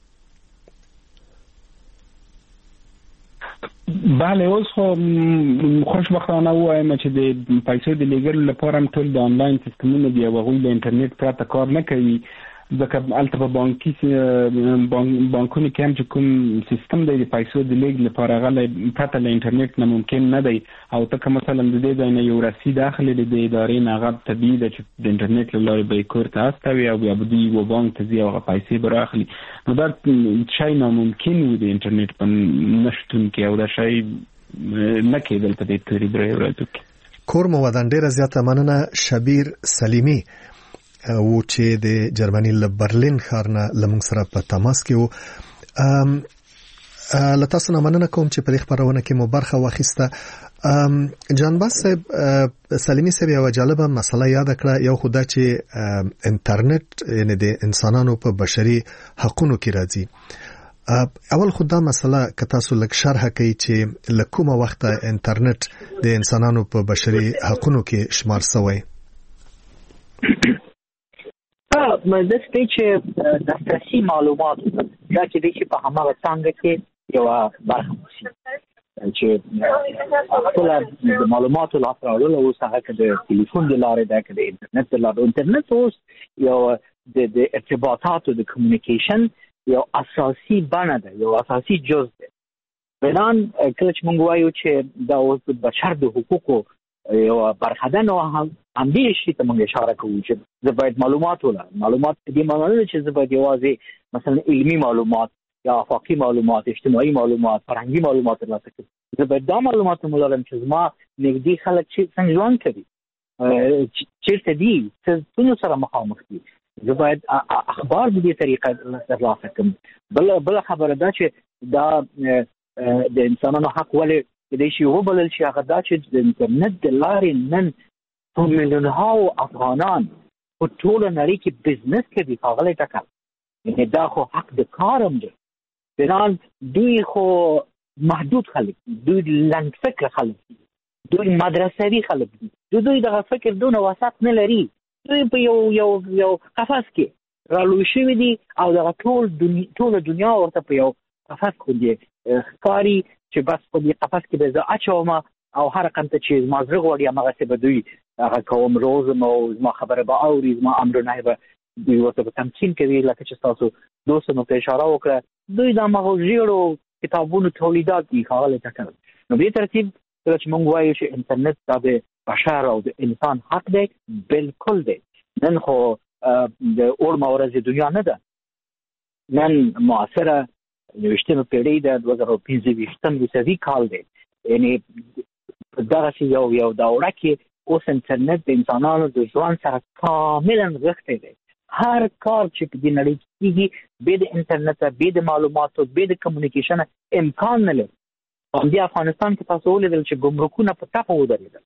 بله، اوس خو خوشبختانه ووایم چې د پیسو د لېږلو لپاره هم ټول د آنلاین سیستمونه دي او هغوی له انټرنیټ پرته کار نه کوي، ځکه هلته په بانکونو کې هم چې کوم سیستم دی د پیسو د لېږد لپاره هغه پرته له انټرنیټ نه ممکن نه دی. او ته که مثلا د دې ځای نه یو رسید اخلې د ادارې نه، هغه طبیعي ده چې د انټرنیټ له لارې به یې کور ته استوي او بیا به دوی یوه بانک ته ځي او هغه پیسې به رااخلي. نو دا شی ناممکن و د انټرنیټ په نه شتون کې، او دا شی نه کېدل په دې تېرې 3 ورځو کې. کور مو ودان. ډېره زیاته مننه شبیر سلیمي و چې د جرمني له برلین ښار نه له موږ سره په تماس کې و. له تاسو نه مننه کوم چې په دې خپرونه کې مو برخه واخیسته. جانباز صاحب، سلیمي صاحب یوه جالبه مسله یاده کړه، یو خو دا چې انټرنیټ یعنې د انسانانو په بشري حقونو کې راځي. اول خو دا مسله که تاسو لږ شرحه کوي چې له کومه وخته انټرنیټ د انسانانو په بشري حقونو کې شمار شوی؟ داسې دی چې دسترسي معلومات دا چې دی چې په هماغه څانګه کې یوه برخه موسي چې خپله د معلوماتو لاسته راوړل، اوس هغه که د تلیفون د لارې ده که د انټرنیټ د لارې. انټرنیټ اوس یو د ارتباطاتو د کمیونیکیشن یو اساسي بڼه ده، یو اساسي جز ده. بنان کله چې موږ وایو چې دا اوس د بشر د حقوقو یو برخه ده، نو همدې شي ته موږ اشاره کوو چې زه باید معلومات ولرم. معلومات په دې معنی نه چې زه باید یوازې مثلا علمي معلومات یا افاقي معلومات، اجتماعي معلومات، فرهنګي معلومات ترلاسه کړم. زه باید دا معلومات ولرم چې زما نږدې خلک چې څنګه ژوند کوي، چیرته دي، څه ستونزو سره مخامخ دي. زه باید اخبار په دې طریقه ترلاسه کړم. بله خبره ده چې دا د انسانانو حق ولې کېدای شي وبلل شي، هغه دا چې د انټرنیټ د لارې نن په میلیونهاو افغانان په ټوله نړۍ کې بزنس کوي. ښاغلی ټکر، یعنې دا خو حق د کار هم دی. بنان دوی خو محدود خلک دي، دوی لنډ فکر خلک دي، دوی مدرسوي خلک دي، دوی دغه فکر دونه وسعت نه لري. دوی په یو قفس کې رالوی شوي دي او دغه ټوله دنیا ورته په یو قفس کې ښکاري چې بس په دې قفس کې به زه اچوم او هر رقم ته چې زما زړه غواړي هماغسې به دوی هغه کوم روزم او زما خبره به اوري، زما امرونه به دوی ورته په تمکین کوي. لکه چې ستاسو دوستو نو ته اشاره وکړه، دوی د هماغو ژېړو کتابونو تولیدات دي. ښاغلی ټکر، نو دې ترتیب کله چې موږ وایو چې انټرنیټ دا د بشر او د انسان حق دی، بلکل دی. نن خو د اوړمه ورځې دنیا نه ده، نن معاصره 21مه پیړۍ ده، 2025 عیسوي کال دی. یعنې دغسې یو دوره کې اوس انټرنیټ د انسانانو د ژوند سره کاملا غښتی دی. هر کار چې په دې نړۍ کې کېږي بې د انټرنیټه، بې د معلوماتو، بې د کمیونیکیشنه امکان نه لري. همدې افغانستان کې تاسو ولیدل چې ګمرکونه په ټپه ودرېدل،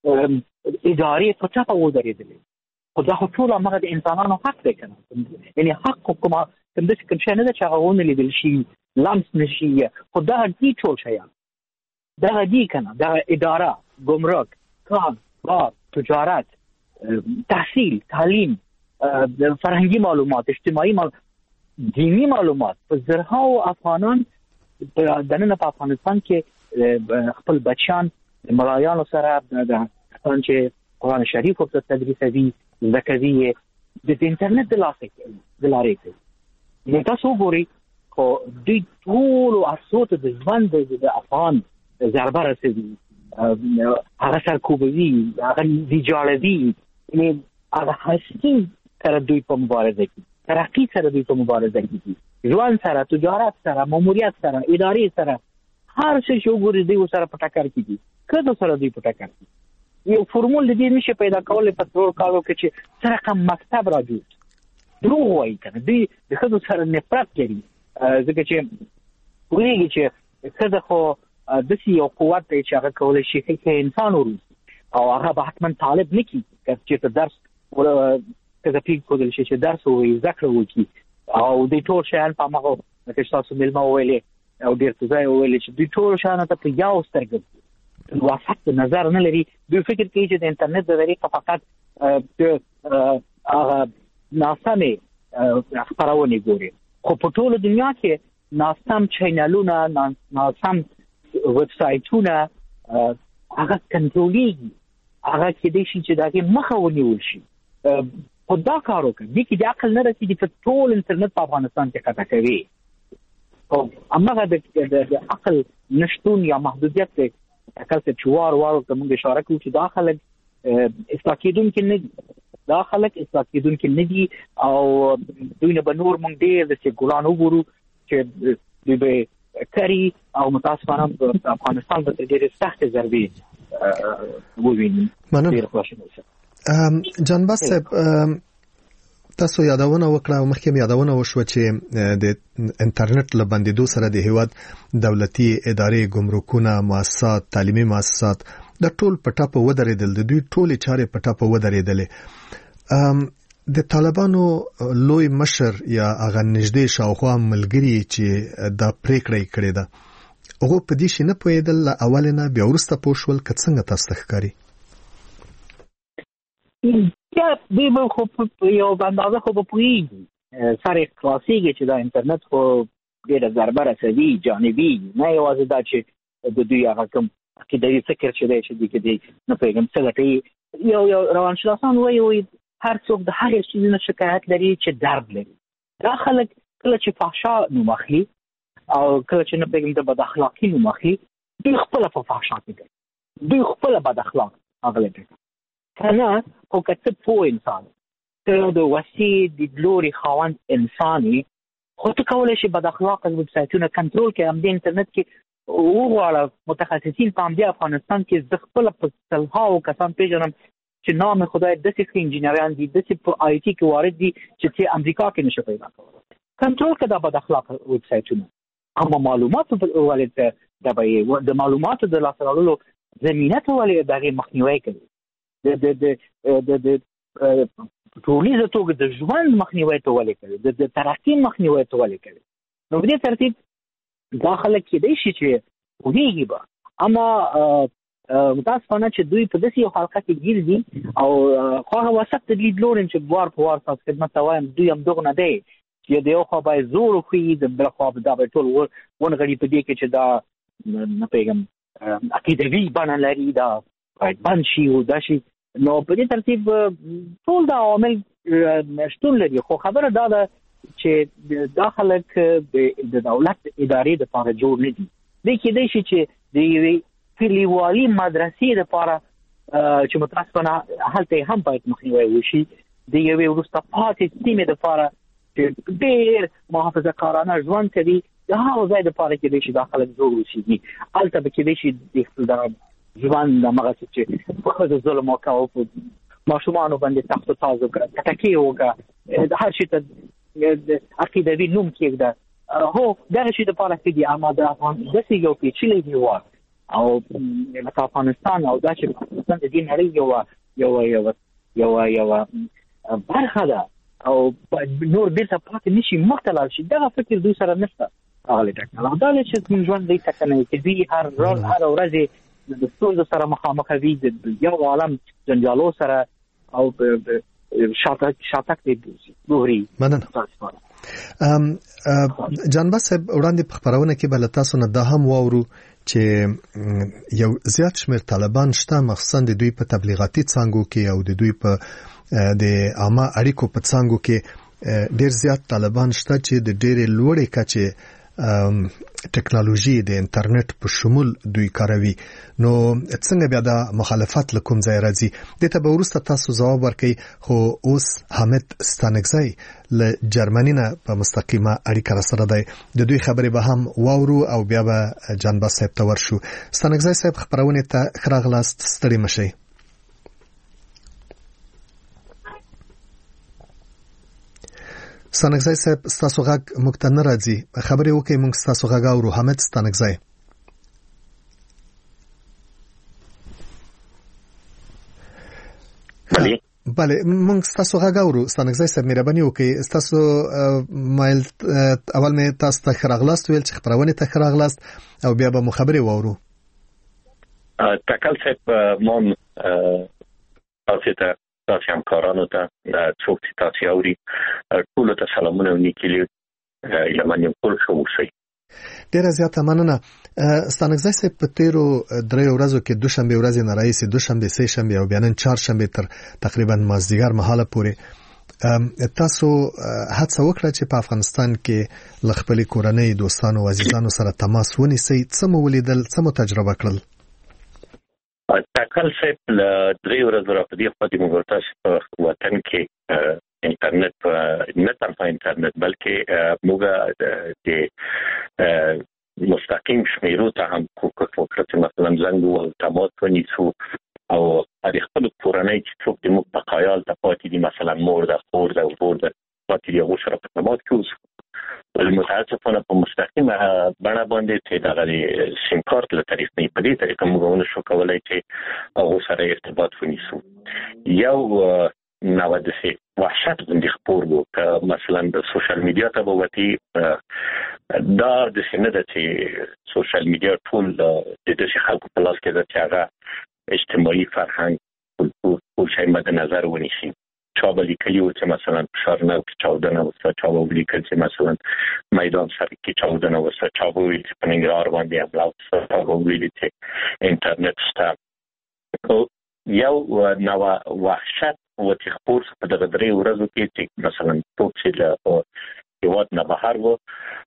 ادارې په ټپه ودرېدلې. خو دا خو ټول همغه د انسانانو حق دی که نه؟ یعنې حق خو کوم داسې کوم شی نه ده چې هغه ونه لیدل شي، لمس نه شي، خو دغه دي ټول شیان، دغه دي که نه؟ دغه اداره، ګمرک، کار، بار، تجارت، تحصیل، تعلیم، فرهنګي معلومات، اجتماعي معلومات، دینی معلومات. په زرهاو افغانان دننه په افغانستان کې خپل بچیان د ملایانو سره د چې قرآن شریف ورته تدریسوي، زده کوي د انټرنیټ د لارې کوي. نو تاسو وګورئ، خو دوی ټولو ارڅو ته د ژوند د افغان ضربه رسوي، هغه سرکوبوي، هغه ویجاړوي. یعنې هغه هستي سره دوی په مبارزه کې، ترقي سره دوی په مبارزه کې دي. ژوند سره، تجارت سره، ماموریت سره، ادارې سره، هر څه چې وګوري دوی سره په ټکر کې دي. کله سره دوی په ټکر کې یو فورمول دې نشي پیدا کولای په ټول کالو کې چې سره کوم مکتب راځي. دروغ وایي کنه، دوی د خدو سره نفرت لري، ځکه چې وایي چې خدای خو د یو قوت دی چې هغه کولای شي چې انسان وروزي او هغه به حتما طالب نه کیږي چې په درس کله پیګ کول شي چې درس او ذکر وکړي او د ټول شیان په هغه چې تاسو ملما ویلې او ډیر څه ویلې چې د ټول شیان ته په یو سترګې واسط نظر نه لري. دوی فکر کوي چې د انټرنیټ د طریقې فقط هغه ناسمه خبرونه ګوري، خو په ټول دنیا کې ناسم چینلونه، ناسم ویب سایټونه هغه کنټرولېږي، هغه کې د شي چې دغه مخه ونیول شي. په دا کارو کې د کې د عقل نه رسېږي چې ټول انټرنیټ په افغانستان کې خطا کوي. او هغه د عقل نشټون یا محدودیت دی اکل چې وار ته موږ اشاره کوو چې داخله اصلاح کېدونکي نه دي، داخله اصلاح کېدونکي نه دي او دوی نه بنور موږ ډېر د ګلان وګورو چې دوی به کری او متاسفانه په افغانستان د ډېر سخت ضربې وویني. جان صاحب تاسو یادونه وکړه او مخکې یادونه وشو چې د انټرنیټ له بندیدو سره د هیواد دولتي ادارې، ګمرکونه، مؤسسات، تعلیمي مؤسسات د ټول پټه په ودرېدل، د دوی ټولې چارې پټه په ودرېدلې. د طالبانو لوی مشر یا هغه نږدې شاوخوا ملګری چې دا پریکړه کړې ده هغه په دې شي نه پوهېدل له اول نه، بیا وروسته پوه شول که څنګه تاسو ته ښکاري؟ یا دوی به خو یو اندازه خو به پوهېږي، سر خلاصېږي چې دا انټرنیټ خو ډېره ضربه رسوي، جانبي، نه یوازې دا چې د دوی هغه کوم عقیدوي فکر چې دی چې دوی کې دی نه پوهېږم څه ګټوي. یو روانشناسان وایي هر څوک د هغې شي نه شکایت لري چې درد لري. دا خلک کله چې فحشا نوم اخلي او کله چې نه پوهېږم د بد اخلاقي نوم اخلي، دوی خپله په فحشا کې کوي، دوی خپله بد اخلاق اغلی کوي کنه. خو که ته پوه انسان، ته د وسیع د لوري خاوند انساني، خو ته کولی شي بد اخلاقه ویب سایټونه کنټرول کړې. همدې انټرنیټ کې وغواړه متخصصین په همدې افغانستان کې زه خپله په سلهاوو کسان پېژنم چې نام خدای داسې ښه انجینران دي، داسې په آی ټي کې وارد دي چې امریکا کې نشي پیدا کولی. کنټرول کړه دا بد اخلاقه ویب سایټونه. اما معلوماتو ولې د معلوماتو د لاسته راوړلو زمینه ته ولې د هغې مخنیوی کوي، د ټولیز توګه د ژوند مخنیوی ته ولې کوي، د ترقي مخنیوی ته ولې کوي. نو په دې ترتیب دا خلک کېدای شي چې پوهېږي به، اما متاسفانه چې دوی په داسې یو حلقه کې ګیر دي او خو هغه وسط د لیدلوري چې وار په وار تاسو خدمت ته وایم دوی همدغه نه دی چې د یو خوا باید زور وښیي، د بل خوا دا به ټول ونغړي په دې کې چې دا نه پوهېږم عقیدوي بڼه لري، دا باید بند شي او دا شي. نو په دې ترتیب ټول دا عوامل شتون لري. خو خبره دا ده چې دا خلک د دولت ادارې دپاره جوړ نه دي. دوی کېدای شي چې د یوې کلیوالي مدرسې دپاره چې متاسفانه هلته هم باید مخنیوی وشي، د یوې وروسته پاتې سیمې دپاره چې ډېر محافظه کارانه ژوند کوي، د هغه ځای دپاره کېدای شي دا خلک جوړ اوسېږي. هلته به کېدای شي د خپل ژوند همغسې چې په ښځو ظلم وکړه او په ماشومانو باندې تخت و تاز وکړه، کټکې وکړه، هر شي ته عقیدوي نوم کېږده. هو دغه شي دپاره ښه دي، اما د داسې یو پیچلی هېواد او لکه افغانستان او دا چې افغانستان د دې نړۍ یوه برخه ده او نور بیرته پاتې نه شي، مخته لاړ شي، دغه فکر دوی سره نشته. هغه ټکنالوژي دا چې زموږ ژوند دی ټکنالوژي کوي، هر ورځ د ستونزو سره مخامخ وي، د یو عالم جنجالو سره او شاتک دی دوهري. مننه. جان صاحب وړاندې په خبرونه کې بل تاسو نه دا هم واورو چې یو زیات شمېر طالبان شته، مخصوصا د دوی په تبلیغاتي څانګو کې او د دوی په د عامه اړیکو په څانګو کې ډېر زیات طالبان شته چې د ډېرې لوړې کچې ټکنالوژي د انټرنیټ په شمول دوی کاروي نو څنګه بیا د مخالفت لکوم ځای راځي دته به ورسته تاسو جواب ورکړئ خو اوس حامد ستانکزی له جرمني نه په مستقیمه اړیکه سره دی د دوی خبرې به هم واورو او بیا به جنبه صاحب ته ورشو ستانکزی صاحب خبرونه ته خراغلاست ستړي مشي ستانکزی صاحب تاسو غږ موږ ته نه راځي خبرې وکړئ موږ تاسو غږ اورو حامد ستانکزی بله موږ تاسو غږ اورو ستانکزی صاحب مهرباني وکړئ تاسو مایل اول مې تاسو ته خراغلاست ویل چې خبرونه ته خراغلاست او بیا به مو خبرې واورو تکل صاحب مون تاسو ته تاسو همکارانو ته څوک چې تاسو اوري ټول ته سلامونه ونیکلی لمنې ټول شو شي ډیره زیاته مننه ستانکزی صاحب په تیرو درې ورځو کې دوشنبه ورځ نه راځي دوشنبه سه شنبه او بیا نن چهارشنبه تر تقریبا مازدیګر مهاله پورې تاسو هڅه وکړه چې په افغانستان کې لخپلې کورنۍ دوستانو او عزیزانو سره تماس ونیسئ څه مو ولیدل څه مو تجربه کړل تکل صاحب له درې ورځو راپدې خو د مګورتاس په وطن کې انټرنیټ نه تنها انټرنیټ بلکې موږ د مستقیم شمیرو ته هم کوکټ وکړه مثلا زنګ او تماس ونیسو او د خپل کورنۍ چې څوک د موږ بقایال ته پاتې دي مثلا مور ده خور ده ورور ده پاتې دي هغه سره په تماس کې اوسو متاسفانه په مستقیمه بڼه باندې چې دغه سیم کارت له طریق نه په دې طریقه موږ نشو کولای چې هغه سره ارتباط ونیسو یو نو د سي وحشت باندې خبر وو مثلا د سوشل میډیا ته وتی دا د سینه د سوشل میډیا ټول د دې خلکو په لاس کې د هغه اجتماعي فرهنګ او شای مد نظر ونیسي چا به لیکلی و چې مثلا شارنه کې چاودنه وسه چا به لیکل چې مثلا میدان سر کې چاودنه وسه چا به ویل چې پنځګرار باندې حمله وسه چا به ویل چې انټرنیټ ستا یو نو وحشت او تخپور په دغه درې ورځو کې چې مثلا ټوک چې له هیواد نه بهر وو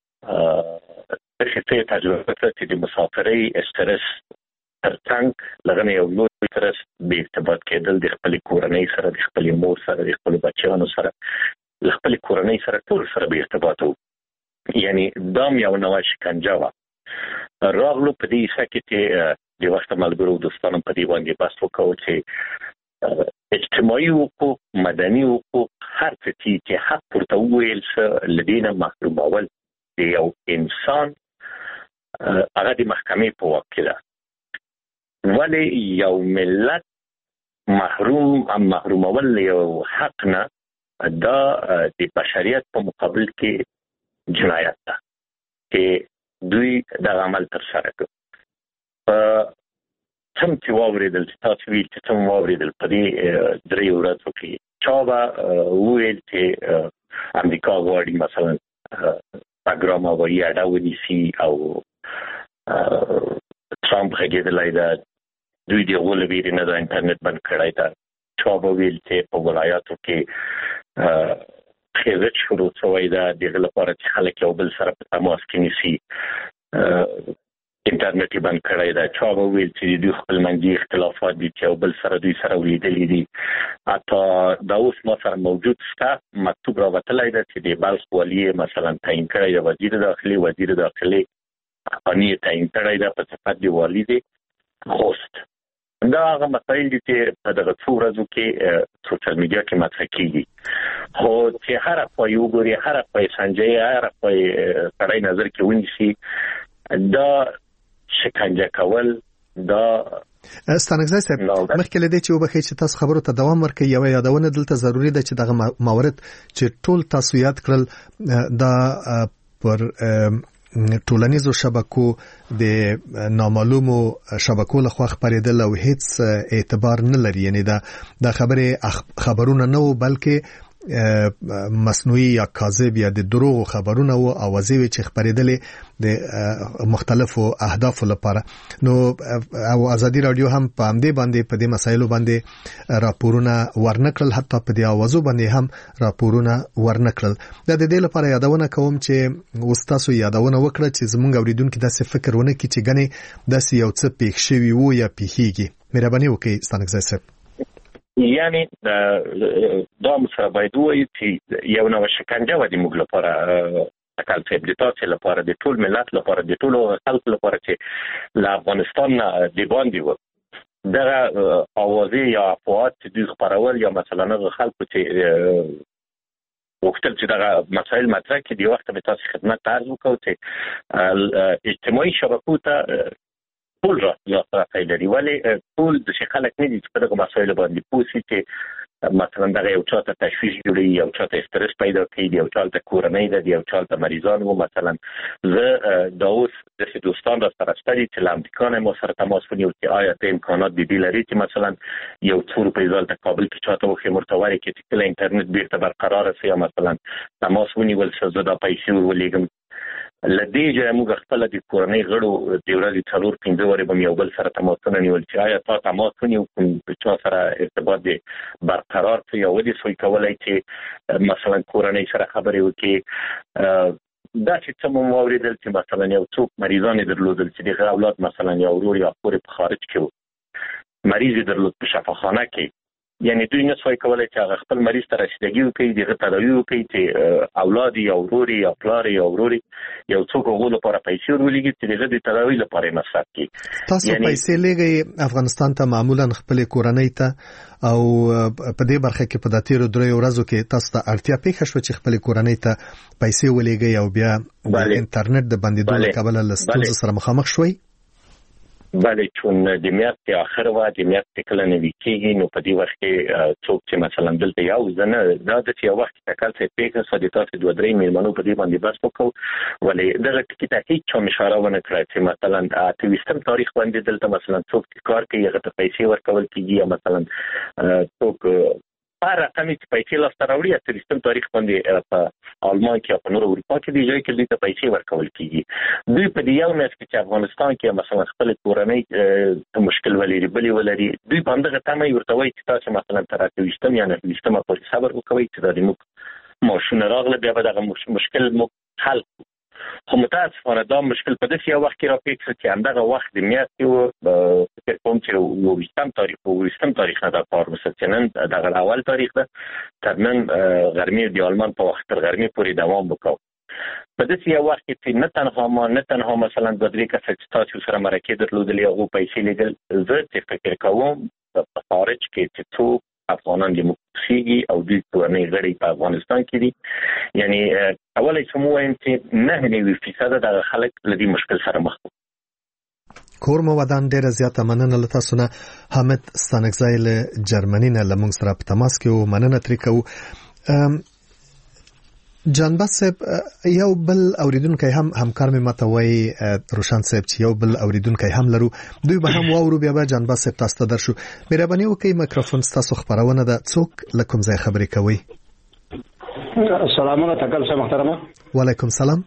چې تجربه چې د مسافرۍ استرس ترڅنګ لغنه یو لوی استرس به ارتباط کېدل د خپل کورنۍ سره د خپل مور سره د خپل بچیانو سره د خپل کورنۍ سره ټول سره به ارتباط وو یعنی دام یو نوې شکنجه وا راغلو په دې سکه چې د وخت ملګرو دوستانو په دې باندې بس وکاو چې اجتماعي حقوق مدني حقوق هر څه چې حق پورته ویل څه لدينا محرومول یو انسان هغه د محکمې په واک کې ده ولی یو ملت محرومول یو حق نه دا د بشریت په مقابل کې جنایت ده چې دوی د عمل تر سره کوي څم چې واوریدل تاسو ویل چې څم واوریدل په دې درې ورځو کې چا به ویل چې امریکا غواړي مثلا پروګرام او یاده ونیسي او ټرمپ هغه دا دوی دی ولویر نه د انټرنیټ بند کړای دا چا به ویل چې په ولایاتو کې خېزت شروع شوی دا د لپاره چې خلک یو بل سره په تماس کې نيسي انټرنیټ بند کړای دا چا به ویل چې دوی خپل منځي اختلافات دي چې یو بل سره دوی سره ولیدلې دي اته دا اوس ما سره موجود ستا مکتوب راوتلای دا چې د بلخ والی مثلا تعیین کړی د وزیر داخلي اني تعیین کړی دا په صفت دی والی دی خوست دا هغه مسایل دي چې په دغه څو ورځو کې سوشل میډیا کې مطرح کیږي خو چې هر په یو ګوري هر په سنجي هر په کړای نظر کې ونیسي دا شکنجه کول دا ستانکزی صاحب مخکې لدې چې وبخې چې تاسو خبرو ته دوام ورکړئ یو یادونه دلته ضروری ده چې دغه موارد چې ټول تاسو یاد کړل دا پر ټولنیزو شبکو د نامعلومو شبکو لخوا خبرېدل او هیڅ اعتبار نه لري یعنی دا خبرونه نه و بلکې مصنوعي یا کاذب یا د دروغ خبرونه او اوازې چې خبرېدلې د مختلفو اهدافو لپاره. نو او ازادي رادیو هم په همدې باندې په دې مسایلو باندې راپورونه ورنکړل، حتی په دې اوازو باندې هم راپورونه ورنکړل. د دې لپاره یادونه کوم چې استاسو یادونه وکړه چې زمونږ اوریدونکو داسې فکر ونه کړي چې ګنې داسې یو څه پیښ شوی وو یا پیښیږي. مهرباني وکړئ ستانکزی صاحب. یعنی دا مسره باید وایي چې یو نوع شکنجه و د موږ لپاره تکل صاحب د تاسې لپاره د ټول ملت لپاره د ټولو خلکو لپاره چې له افغانستان نه د باندې و دغه اوازې یا افواهات چې دوی خپرول یا مثلا هغه خلکو چې وختل چې دغه مسایل مطرح کړي د وخت به تاسو خدمت ته عرض وکړو چې اجتماعي شبکو ته ټول راځي لري ولی ټول د خلک نه دي چې په دغه مسایل باندې پوښي چې مثلا دغه یو چاته تشویش جوړي، یو چاته استرس پیدا کوي، یو چاته کورنۍ ده، یو چاته مریضان وو. مثلا زه دا اوس د دوستان را سره ستړي چې له امریکا نه ما سره تماس ونیول چې آیا ته امکانات د دې لري چې مثلا یو څو روپۍ ځل ته کابل کې چاته وخې مرتوري کې چې کله انټرنیټ بیرته برقرار شي یا مثلا تماس ونیول چې زه دا پیسې ورولېږم. لدې چې موږ خپل د کورنۍ غړو د ورځې 4-5 ورځې به یو بل سره تماسونه نیول چې آیا تا تماس ونیو کوم چا سره ارتباط دی برقرار څه یو دې سوی کولای چې مثلا کورنۍ سره خبرې وکړي. دا چې څه مو اوریدل چې مثلا یو څوک مریضان درلودل چې دغه اولاد مثلا یو ورور یا خور په خارج کې مریض درلود په شفاخانه کې، یعنی دوی نه سوی کولای چې هغه خپل مریض ته رسیدګي وکړي، دغه تداوی وکړي چې اولاد یا ورور یا پلار یا ورور یو څوک غو لپاره پیسې ورولېږي چې دغه د تداوی لپاره مصرف کړي. تاسو پیسې لګي افغانستان ته معمولا خپل کورنۍ ته او په دې برخه کې په داتیرو 3 ورځو کې تاسو ته اړتیا پیښ شو چې خپل کورنۍ ته پیسې ولېږي او بیا د انټرنیټ د بندیدو له کبله لستوزو سره مخامخ شوي؟ بله، چون د میاشتې اخر و د میاشتې کله نوي کېږي نو په دې وخت کې څوک چې مثلا دلته یو ځنه دا د یو وخت تکل څه پیښه سو د تاسو 2-3 میلمنو په دې باندې بس وکړو ولې دغه ټکی ته هیڅ اشاره ونه کړه چې مثلا 28 تاریخ باندې دلته مثلا څوک کار کوي هغه ته پیسې ورکول کیږي یا مثلا څوک هر رقمي چې پیسې لاسته راوړي 28 تاریخ باندې په آلمان کې او په نور اروپا کې دی ځای کې دوی ته پیسې ورکول کیږي. دوی په دې یو میاشت کې چې افغانستان کې مثلا خپل کورنۍ مشکل ولري بلی ولري دوی باندې غتمه ورته وایي چې تاسو مثلا تر 28 یا 29 پورې صبر وکوي چې د موږ ماشین راغله بیا به دغه مشکل مو حل. خو متاسفانه دا مشکل په داسې یو وخت کې راپېښ شو چې همدغه وخت د میاشتې و فکر کوم چې 20 تاریخ نه دا کار وشو چې نن دغه اول تاریخ ده تر نن غرمې د آلمان په وخت تر غرمې پورې دوام وکړ. په داسې یو وخت کې چې نه تنها مثلا 2-3 کسه چې تاسو سره مرکې درلودلې هغو پیسې لیدل زه چې فکر کوم په خارج کې چې څوک افغانان دیموکراسي او د کورنۍ غړي په افغانستان کې دي یعنی اولای سمو وایم چې 99% د خلک لدی مشکل سره مخ دي. کور مو ودان ډیره زیاته مننه لته سونه حامد ستانکزی له جرمني نه لمونږ سره په تماس کې او مننه ترې کوو. جانباز صاحب یو بل اوریدونکو هم همکار مې ماته وایي روشن صاحب چې یو بل اوریدونکو هم لرو دوی به هم واورو بیا به جانباز صاحب تاسو ته درشو. مهرباني وکړئ میکروفون تاسو خبرونه ده څوک لکم ځای خبرې کوي. السلام علیکم محترمه. وعلیکم السلام.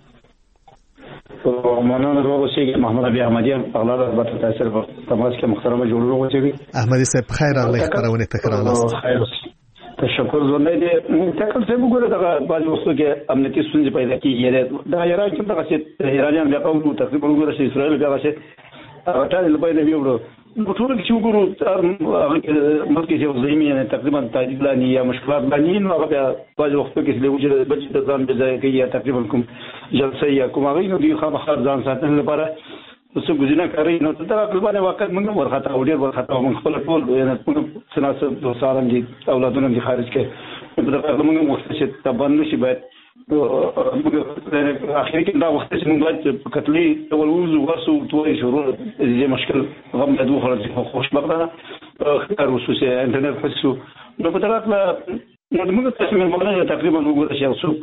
مننه روغوسی محمد ابي احمدي الله رحمت تاثیر په تماس کې محترمه جوړ روغوسی احمدي صاحب خیر الله خبرونه تکرار لاست. تشکر زونه دي تکل څه وګوره دا باندې وسو کې امنیتي ستونزې پیدا کیږي دا ایران کې دغه څه ایرانیان بیا کوم تقریبا وګوره چې اسرائیل بیا څه اټاله لپاره دی وګوره په ټول کې وګورو مکه چې وزېمي نه تقریبا تاجلانی یا مشکلات باندې نو هغه باندې وخت کې چې وجود بچ د ځان بځای کې یا تقریبا کوم جلسه یا کوم هغه نو دی خامخا ځان ساتل لپاره څه ګزینه کوي نو دا خپل واقع موږ ورخته او ډیر ورخته موږ خپل ټول یعنی سناسب دوسارم دي اولادونه دي خارج کې دا موږ وخت چې تبنه شي باید اخر کې دا وخت چې موږ کتلې اول وزو ورسو توي شروع دې مشکل غم د دوه خرج خوشبختانه خبر وسوسه انټرنیټ حسو نو په طرف نو موږ تاسو مې تقریبا وګورئ چې څوک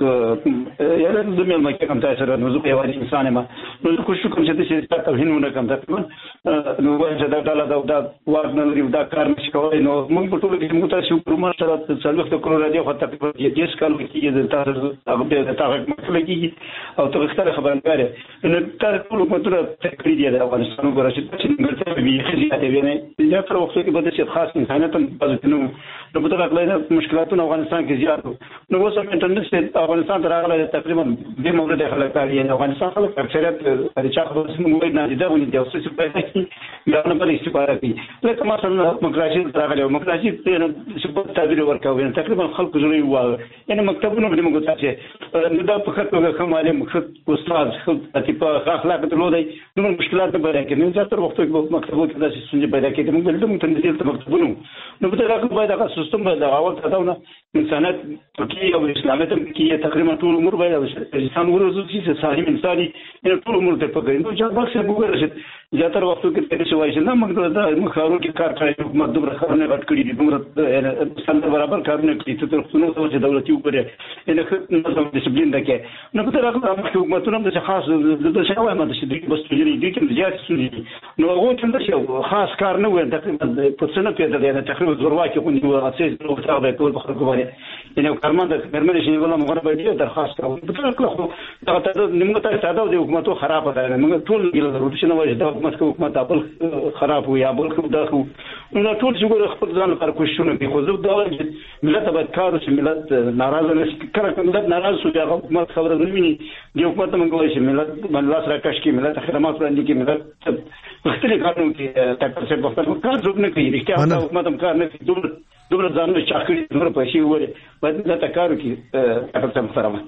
یا د زميل مکه کوم تاسو سره نو زه یو انسان ما نو زه کوشش کوم چې د توهین مونږ کوم تقریبا نو وایي چې دا دا ورنه لري دا کار نشي کولای نو موږ په ټول کې موږ تاسو کوم سره څلوخت کړو راځي خو تقریبا یې کال کې د تاسو هغه د تاریخ مخلګي او تاریخ خبرنګاره نو تاسو ټول کومه تکړه دي د افغانستان وګورئ چې څنګه ته به خزياته ویني دا تر وخت کې به د خاص انسانیت په نو په دغه کله مشکلاتونه افغانستان کې زیات نو اوس هم انټرنیټ افغانستان ته راغلی تقریبا د مورد خلک تعالی افغانستان خلک اکثریت د چا خبرې موږ نه دي دا ونی د اوسې په دې کې دا نه بل استفاده کوي لکه مثلا مکراشي راغلی مکراشي چې په تعبیر ورکوي تقریبا خلک زړی و یعنی مکتبونه موږ ته دا په خاطر کوم عالم استاد په اخلاق ته لودي نو مشکلات به راکې نو تر وخت کې مکتبونه کې داسې څه پیدا کېږي موږ دلته متنزل مکتبونه نو په دغه باید هغه سیستم باید اول تداونه انسانیت کې او اسلاميت کې تقریبا ټول عمر باید انسان ورزو چې صحیح انساني ان ټول عمر ته پکې نو چې بخښه وګورئ چې زیاتره وختو کې ترې شوی چې نه موږ د مخاورو کې کار کوي حکومت دومره خبرونه غټ کړي دي دومره څنګه برابر کارونه کوي چې تر څو نو چې دولتي وګړي ان نظم ډیسپلین دکې نو په دغه حکومتونو د خاص د شاوه ماده چې دوی بس تجربه دي چې زیات سوري نو هغه څنګه چې خاص کار نه وي تقریبا په څنګه پیدا دي تقریبا ضروري کوي نو اساس نو تابع ټول په خلکو باندې انه کارمند چې ولا مغرب دی درخواست کوي په ټول خو دا نیمه ته ساده دی حکومت خراب ده موږ ټول ضروري چې نو وایي دا حکومت خپل خراب وي یا بل خو دا خو نو ټول چې خپل ځان لپاره کوښښونه کوي خو زه دا وایم ملت به کار چې ملت ناراضه نشي کړه ملت ناراضه شو دا حکومت خبره نه ویني دی حکومت موږ وایي چې ملت باندې راکښ کې ملت خدمات وړاندې کې ملت مختلف قانون کې تکر څه په خپل کار څوک نه کوي رښتیا حکومت هم کار نه کوي دومره ځانونه چاکړي دومره پیسې وړي باید دا کار کوي تکر څه محترمه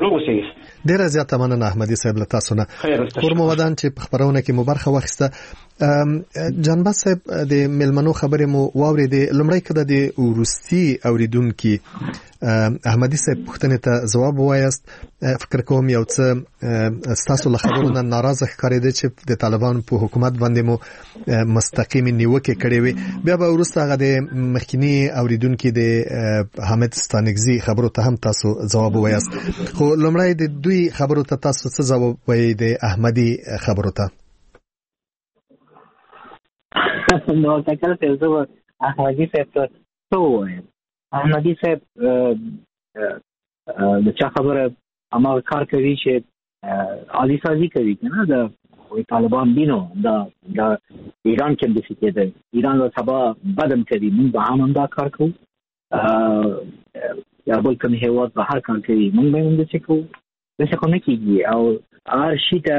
ډیره زیاته مننه احمدي صاحب له تاسو نه قرمو ودان چې په خبرونه کې مو برخه واخیسته جنبه صاحب د ملمنو خبرې مو واورېدې لمړی کده د روسي اوریدونکو احمدي صاحب پوښتنې ته ځواب وایست فکر کوم یو څه تاسو له خبرونو ناراضه ښکارېده چې د طالبانو په حکومت باندې مو مستقیم نیوکه کړې وي بیا به ورسته هغه د مخکینی اوریدونکو د حامد ستانکزي خبرو ته هم تاسو ځواب وایست خو لمړی د دوی خبرو ته تاسو څه ځواب وایي د احمدي خبرو ته نو تکل ته زه احمدي صاحب ته وایم احمدي صاحب د چا خبره اما کار کوي چې عالی سازي کوي کنه د طالبان دینو د ایران کې د څه ده ایران له سبا بدم کوي موږ به هم دا کار کوو یا بل کوم هیواد به هر کار کوي موږ به موږ څه کوو څه کوم کېږي او هر شي ته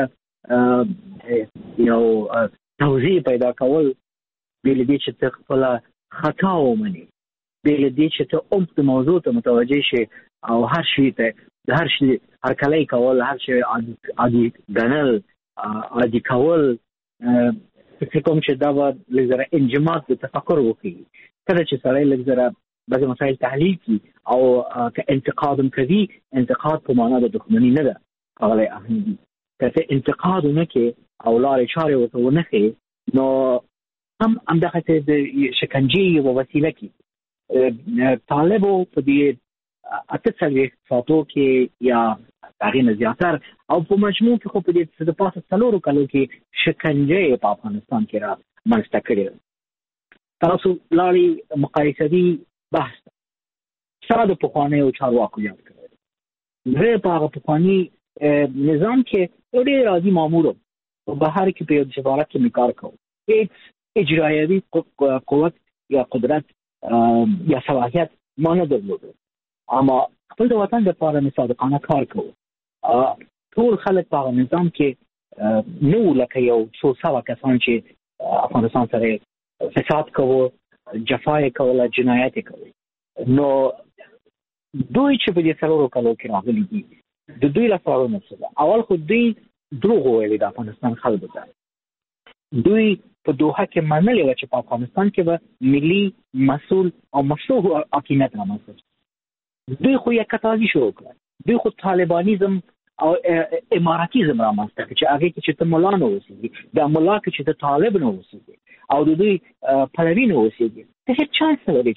یو توضیح پیدا کول بل دې چې ته خپل خطا ومني بل دې چې ته د موضوع ته متوجه شې او هر شي ته هر شي هر کله کول هر شي عادي غنل عادي کول فکر کوم چې دا به لږه انجماد د تفکر وکړي کله چې سړی لږه بعض مسائل تحلیل کی او که انتقاد کوي انتقاد په معنا د دښمنی نه ده هغه اهمیت که انتقاد نه کې او لارې چارې ورته نه کوي نو هم دغه د شکنجې یو وسیله کې طالبو په دې اته ساتو کې یا هغه نه زیاتره او په مجموع کې خو په دې د پاسه څلورو کلو کې شکنجې په افغانستان کې را منځته کړې تاسو لاري مقایسوي بحث سره د پخوانیو چارواکو یاد کړئ زه په هغه پخوانی نظام کې ډېر عادي مامور په بهر کې په سفارت کې کار کوم هیڅ اجرایوي قوت یا قدرت یا صلاحیت ما نه درلود اما خپل د وطن لپاره صادقانه کار کوم ټول خلک په نظام کې نو لکه یو څو سوا کسان چې افغانستان سره فساد کوي جفای کوله جنایت کوي نو دوی چې په دې سلورو کلو کې راغلي دي د دوی لپاره نه څه اول خو دوی دروغ ویلي د افغانستان خلکو ته دوی په دوحه کې منلي و چې په افغانستان کې به ملي مسؤل او مشروع حاکمیت رامنځته دوی خو یې کتازي شروع کړ دوی خو طالبانیزم او اماراتیزم رامنځته کړ چې هغه کې چې ته مولا نه اوسېږي د مولا کې چې ته طالب نه اوسېږي او د دوی پلوي نه اوسېږي ته هیڅ چانس نه لري چې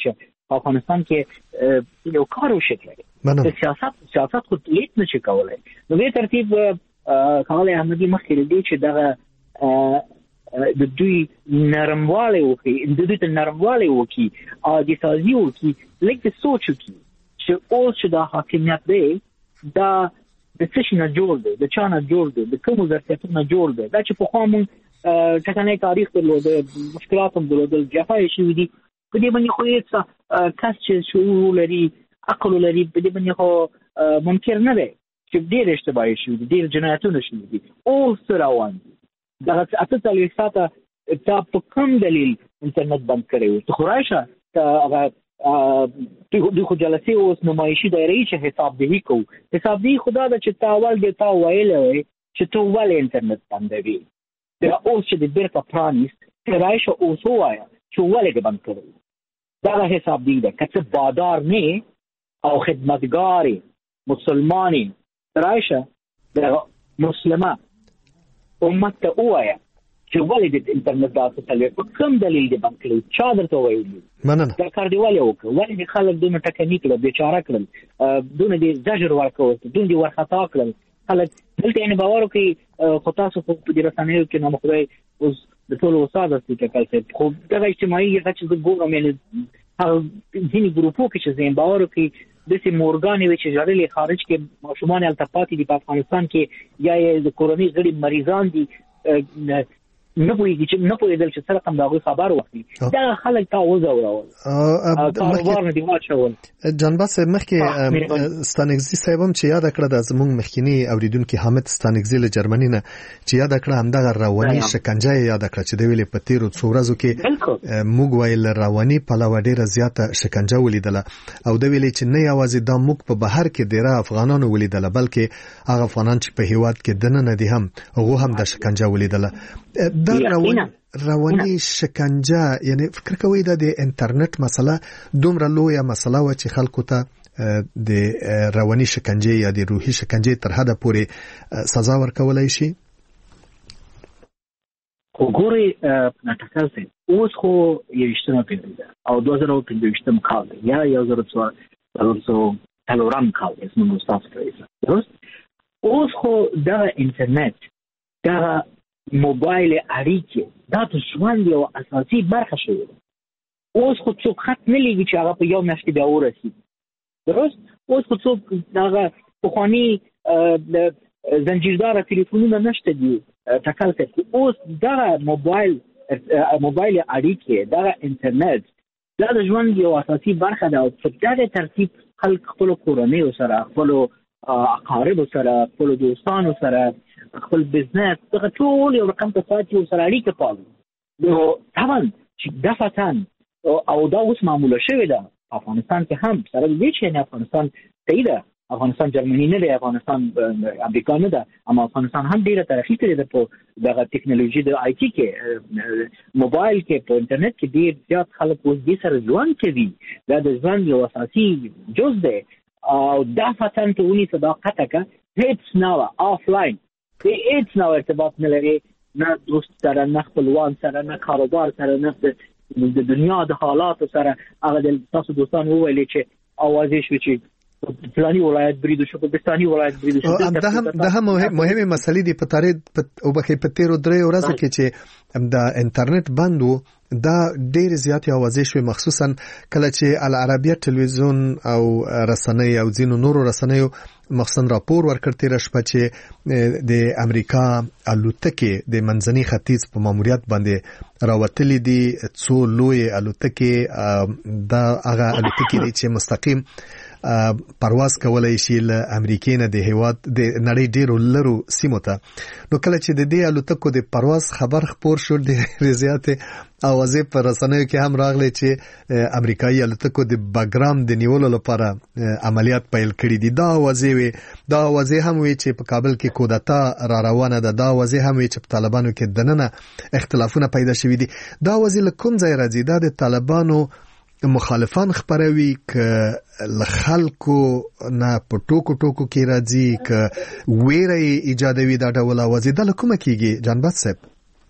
افغانستان کې یو کار وشي سیاست خو لیت نشي کولای. نو به ترتیب کله احمدي مخکې دی چې دغه د دوی نرمواله وکي د دوی نرمواله وکي او د سازي وکي لکه سوچ وکي چې اوس چې د حاکمیت دی دا د څه نه جوړ دی د چا نه جوړ دی د کوم ظرفیتونو نه جوړ دی دا چې په خامون ټکنۍ تاریخ درلود مشکلات هم درلودل جفای شوي دي په دې باندې خو هیڅ کس چې شعور لري عقل لري په دې باندې خو ممکن نه دی چې ډېر اشتباهي شوي دي ډېر جنایتونه شوي دي اوس روان دي دغه اته څلوېښت ساعته تا په کوم دلیل انټرنیټ بند کړی و ته خو راشه هغه دوی خو جلسې اوس نمایشي دایرې چې حسابدهي کوو حسابدهي خو دا ده چې تا اول دې تا ویلی وی چې ته ولې انټرنیټ بندوي بیا اوس چې د بیرته پرانیست ته راشه اوس ووایه چې ولې دې بند کړی دغه حسابدهي ده که څه بادار نه او خدمتګارې مسلمانې راشه د مسلمه امت ته ووایه چې ولې د انټرنیټ داسې څلوېښت په کوم دلیل دې بند کړی چا درته ویلي دا کار دې ولې وکړه ولې دې خلک دونه ټکني کړل بېچاره کړل دونه دې زجر ورکول دونه دې ورخطا کړل خلک دلته یعنې باور وکړي خو تاسو خو په دې رسنیو کې نام خدای اوس د ټولو استاد استي ټکل صاحب خو دغه اجتماعي هغه چې زه ګورم یعنې هغه ځینې ګروپو کې چې زه باور وکړي داسې مورګانې وي چې ژړلې خارج کې ماشومان هلته پاتې دي په افغانستان کې یا یې د کورنۍ غړي مریضان دي نه پوهېږي چې نه پوهېدل چې څه رقم د هغوی خبر واخلي دا خلک تا وځورول کاروبار نه دي واچول. جانباز صاحب مخکې ستانکزي صاحب هم چې یاده کړه د زموږ مخکینی اوریدونکي حامد ستانکزي له جرمني نه چې یاده کړه همدغه رواني شکنجه یې یاده کړه چې د ویلې په تېرو څو ورځو کې موږ ویل رواني پلوه ډېره زیاته شکنجه ولیدله او د ویلې چې نه یوازې دا موږ په بهر کې ډېره افغانانو ولیدله بلکې هغه افغانان چې په هیواد کې دننه دي هم هغو هم د شکنجه ولیدله. دا رواني شکنجه یعنی فکر کوي دا د انټرنیټ مسله دومره لویه مسله و چې خلکو ته د رواني شکنجه یا د روحي شکنجه تر حده پورې سزا ورکولای شي. وګورئ ټکل صاحب اوس خو یویشتمه پېړۍ ده او 2025 کال دی یا 1400 کال دی زموږ ستاسو کړی درست اوس خو دغه انټرنیټ دغه موبایل اړیکې دا د ژوند یو اساسي برخه شوې ده اوس خو څوک خط نه لیږي چې هغه په یو میاشت کې بیا ورسېږي درست اوس خو څوک دغه پخواني زنجیرداره تلیفونونه نشته دي ټکل صاحب اوس دغه موبایل اړیکې دغه انټرنیټ دا د ژوند یو اساسي برخه ده او په دغه ترتیب خلک خپلو کورنیو سره خپلو اقاربو سره خپلو دوستانو سره خپل بزنس دغه ټول یو رقم ته ساتي او سره اړیکه پالي نو طبعا چې دفتن او دا اوس معموله شوې ده افغانستان کې هم سره دې چې افغانستان صحیح ده افغانستان جرمني نه دی افغانستان امریکا نه ده اما افغانستان هم ډیره ترقی کړې ده په دغه ټکنالوژي د آی ټي کې موبایل کې په انټرنیټ کې ډیر زیات خلک اوس دې سره ژوند کوي دا د ژوند یو اساسي جز دی او دا فتن ته ونیسه دا قطعه که هیڅ نه آفلاین هیڅ نه ارتباط نه لري نه دوست سره نه خپلوان سره نه کاروبار سره نه د دنیا د حالاتو سره هغه د تاسو دوستان وویلې چې اوازې شو چې فلاني ولایت بریدو شو پاکستاني ولایت بریدو شو دا هم مهمه مسلې دي په تاریخ او بخې په تیرو درې ورځې کې چې د انټرنیټ بند وو دا ډېر زیات اوازې شوې مخصوصا کله چې العربیه تلویزیون او رسنۍ او ځینو نورو رسنیو مخصوصا راپور ورکړ تېره شپه چې د امریکا الوتکې د منځني ختیځ په ماموریت باندې راوتلې دي څو لویې الوتکې دا هغه الوتکې دي چې مستقیم پرواز کولای شي له امریکا نه د هیواد د نړۍ ډیرو لرو سیمو ته نو کله چې د دې الوتکو د پرواز خبر خپور شو د ریاضیات اوازې پر رسنیو کې هم راغلي چې امریکایي الوتکو د باګرام د نیولو لپاره عملیات پیل کړي دي دا اوازې هم وی چې په کابل کې کودتا را روانه ده دا اوازې هم وی چې په طالبانو کې دننه اختلافونه پیدا شوي دي دا اوازې له کوم ځای راځي دا د طالبانو مخالفان خبروي ک لخلکو نه په ټوکو کې راځي ک ویره ایجادوي دا ډول اوازې د کومه کیږي جانباز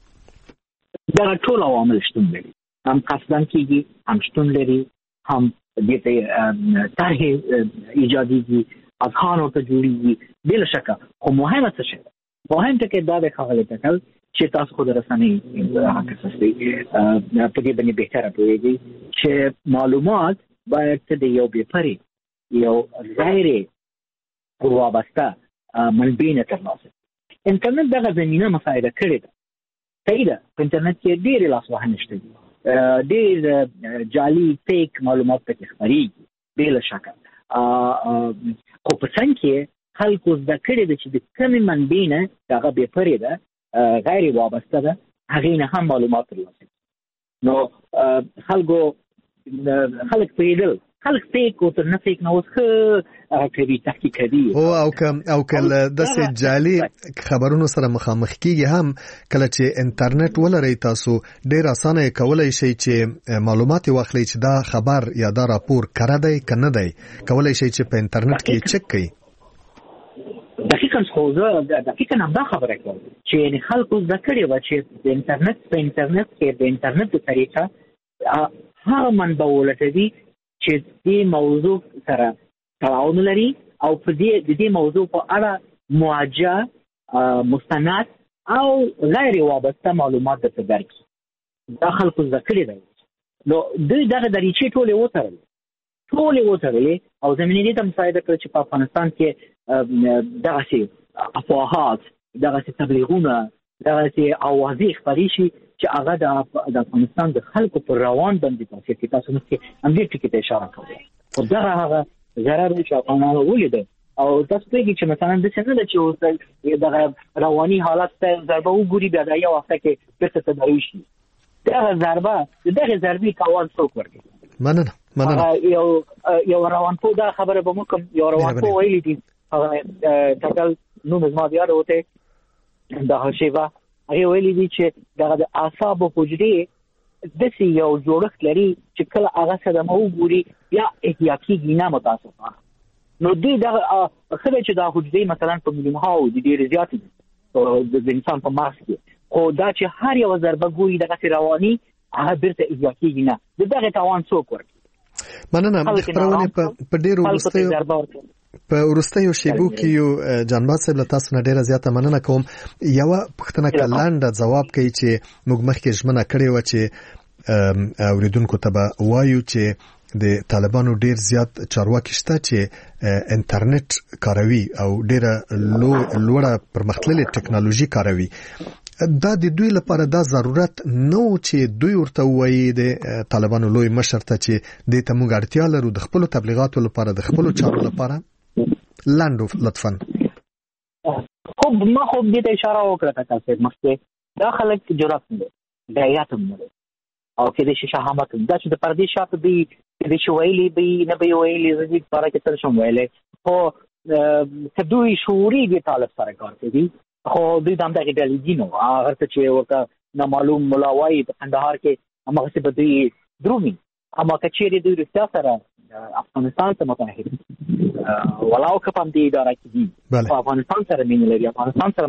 صاحب دا ټول عوامل شتون لري هم قصدن کیږي هم شتون لري هم دې طرح ایجادي اذهان او تجویدي بلا شک خو مهمه څه شي مهم ټکی دا د خغلې تکل چې تاسو خو درسنۍ حق اساسي په دې باندې بهتره پوهیږي چې معلومات باید د یو بيپري یو غیر وابسته منبع نه ترلاسه انټرنیټ دغه زمينه مساعده کړې ده صحیح ده په انټرنیټ کې ډېر لاسوهنه شته ډېر جعلي فیک معلومات پکې خپرېږي بلا شک خو په څنګه کې خلکو زده کړې ده چې د کومې منبع نه هغه بېپرې ده غیر وابسته ده هغې نه هم معلومات ترلاسه نو خلک پوهېدل خلک فیک او تر نه فیک نه اوس ښه کوي تحقیق کوي او که داسې جعلي خبرونو سره مخامخ کېږي هم کله چې انټرنیټ ولرئ تاسو ډېر اسانه یې کولی شئ چې معلومات یې واخلئ چې دا خبر یا دا راپور کره دی که نه دی کولی شئ چې په انټرنیټ کې چک کړئ دقیقاً خو زه دقیقاً همدا خبره کوم چې یعنې خلکو زده کړې وه چې په انټرنیټ کې د انټرنیټ په طریقه هغه منبع ولټوي چې دې موضوع سره تړاو لري او په دې موضوع په اړه موجه مستند او غیر وابسته معلومات درته درکړي دا خلکو زده کړې ده نو دوی دغه دریچې ټولې وتړلې او زمینې دې ته مساعده کړه چې په افغانستان کې دغسې افواهات دغسې تبلیغونه دغسې اوازې خپرې شي چې هغه د افغانستان د خلکو پر روان باندې تاثیر کوي تاسو مخکې همدې ټکي ته اشاره کوئ خو دغه هغه ضرر دی چې افغانانو ولیده او تاسو پوهېږئ چې مثلا داسې نه ده چې اوس دغه رواني حالت ته ضربه وګوري بیا د یو هفته کې بېرته تداوي شي دغه ضربه د دغې ضربې تاوان څوک ورکوي مننه یو روانپوه دا خبره به مو کوم یو روانپوه ویلي دي هغه ټاکل نوم زما د یاده وتی دغه شیبه هغې ویلي دي چې دغه د اعصابو حجرې داسې یو جوړښت لري چې کله هغه صدمه وګوري بیا احیا کېږي نه متاسفانه نو دوی دغه ښه دی چې دا حجرې مثلا په میلیونهاو دي ډېرې زیاتې دي د انسان په مغز کې خو دا چې هر یوه ضربه ګوري دغسې رواني هغه بیرته احیا کېږي نه د دغې تاوان څوک ورکوي مننه د خپرونې په ډېرو په وروستیو شیبو کې یو جانباز صاحب له تاسو نه ډېره زیاته مننه کوم یوه پوښتنه که لنډه ځواب کوي چې موږ مخکې ژمنه کړې وه چې اوریدونکو ته به وایو چې د طالبانو ډېر زیات چارواکي شته چې انټرنیټ کاروي او ډېره لوړه پرمختللې ټکنالوژي کاروي دا د دوی لپاره دا ضرورت نه و چې دوی ورته ووایي د طالبانو لوی مشر ته چې دې ته موږ اړتیا لرو د خپلو تبلیغاتو لپاره د خپلو چارو لپاره لنډو لطفا خب ما خب دې ته اشاره وکړه تاسو مخکې دا خلک جرأت نه غیرت نه او کې د شهامت دا چې د پردي شاته دی د شویلې به نه به ویلې زدي لپاره کې تل شوم ویلې خو دوی شعوري دي طالب سره کار کوي خو دوی دام دغه ډلې دي نو هغه چې ورته نامعلوم ملاوي په کندهار کې هغه څه به دوی درومي اما کچېری دوی رښتیا سره افغانستان ته متحد ولاو کپم دی اداره کې دي افغانستان سره مين لري افغانستان سره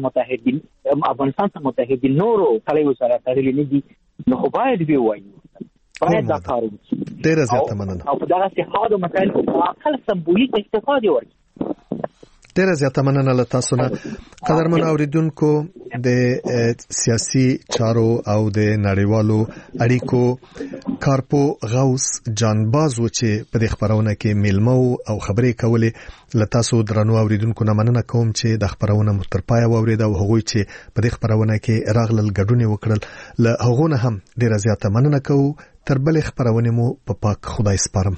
متحد دي نورو خلکو سره تړلې نه دي نو خو باید به وایي باید دا کار وکړي ډېر زیات مننه او په دغه سیاحو مسایل په خپل سمبولیک استفاده وکړي ډېر زیات مننه له تاسو نه قدرمن اوریدونکو د سیاسي چارو او د نړیوالو اړیکو کارپو غوث جانباز و چې په دې خبرونه کې میلمه او خبرې کولې له تاسو درنو اوریدونکو نه مننه کوم چې د خبرونه تر پایه واورید او هغوی چې په دې خبرونه کې راغلل ګډون وکړل له هغو نه هم ډېر زیات مننه کوو تر بلې خبرونه مو په پاک خدای سپارم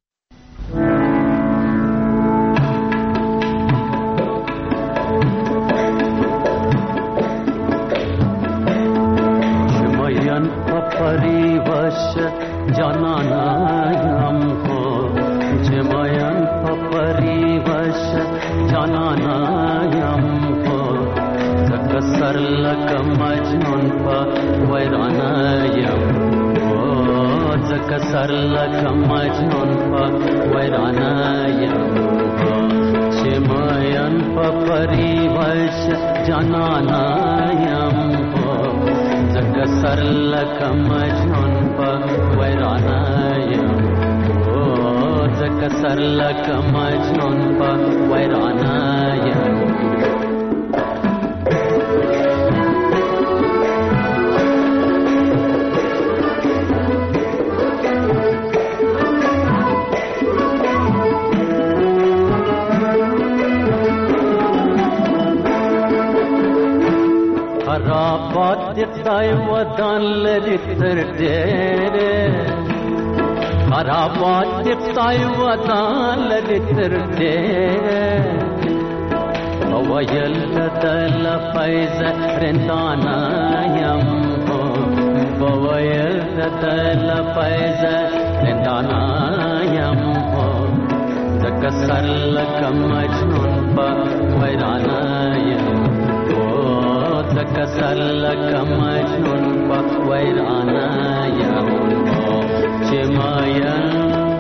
جانانایم کو جمایان پریوش جانانایم کو زکسر لک مجنون پا ویرانایم کو زکسر لک مجنون پا ویرانایم کو جمایان پریوش جانانایم کو زکسر لک مجنون پا ویرانایم ځکه سرلکه مجنون په ویرانه یم خرابات دی خدای ودان لري تر ډېرې خرابات دی خدای ودان لري تر ډېرې وویل د لفظ رندانه یم وویل د لفظ رندانه یم ځکه سرلکه مجنون په ویرانه یم ځکه سرلکه مجنون په ویرانه یم چې ماین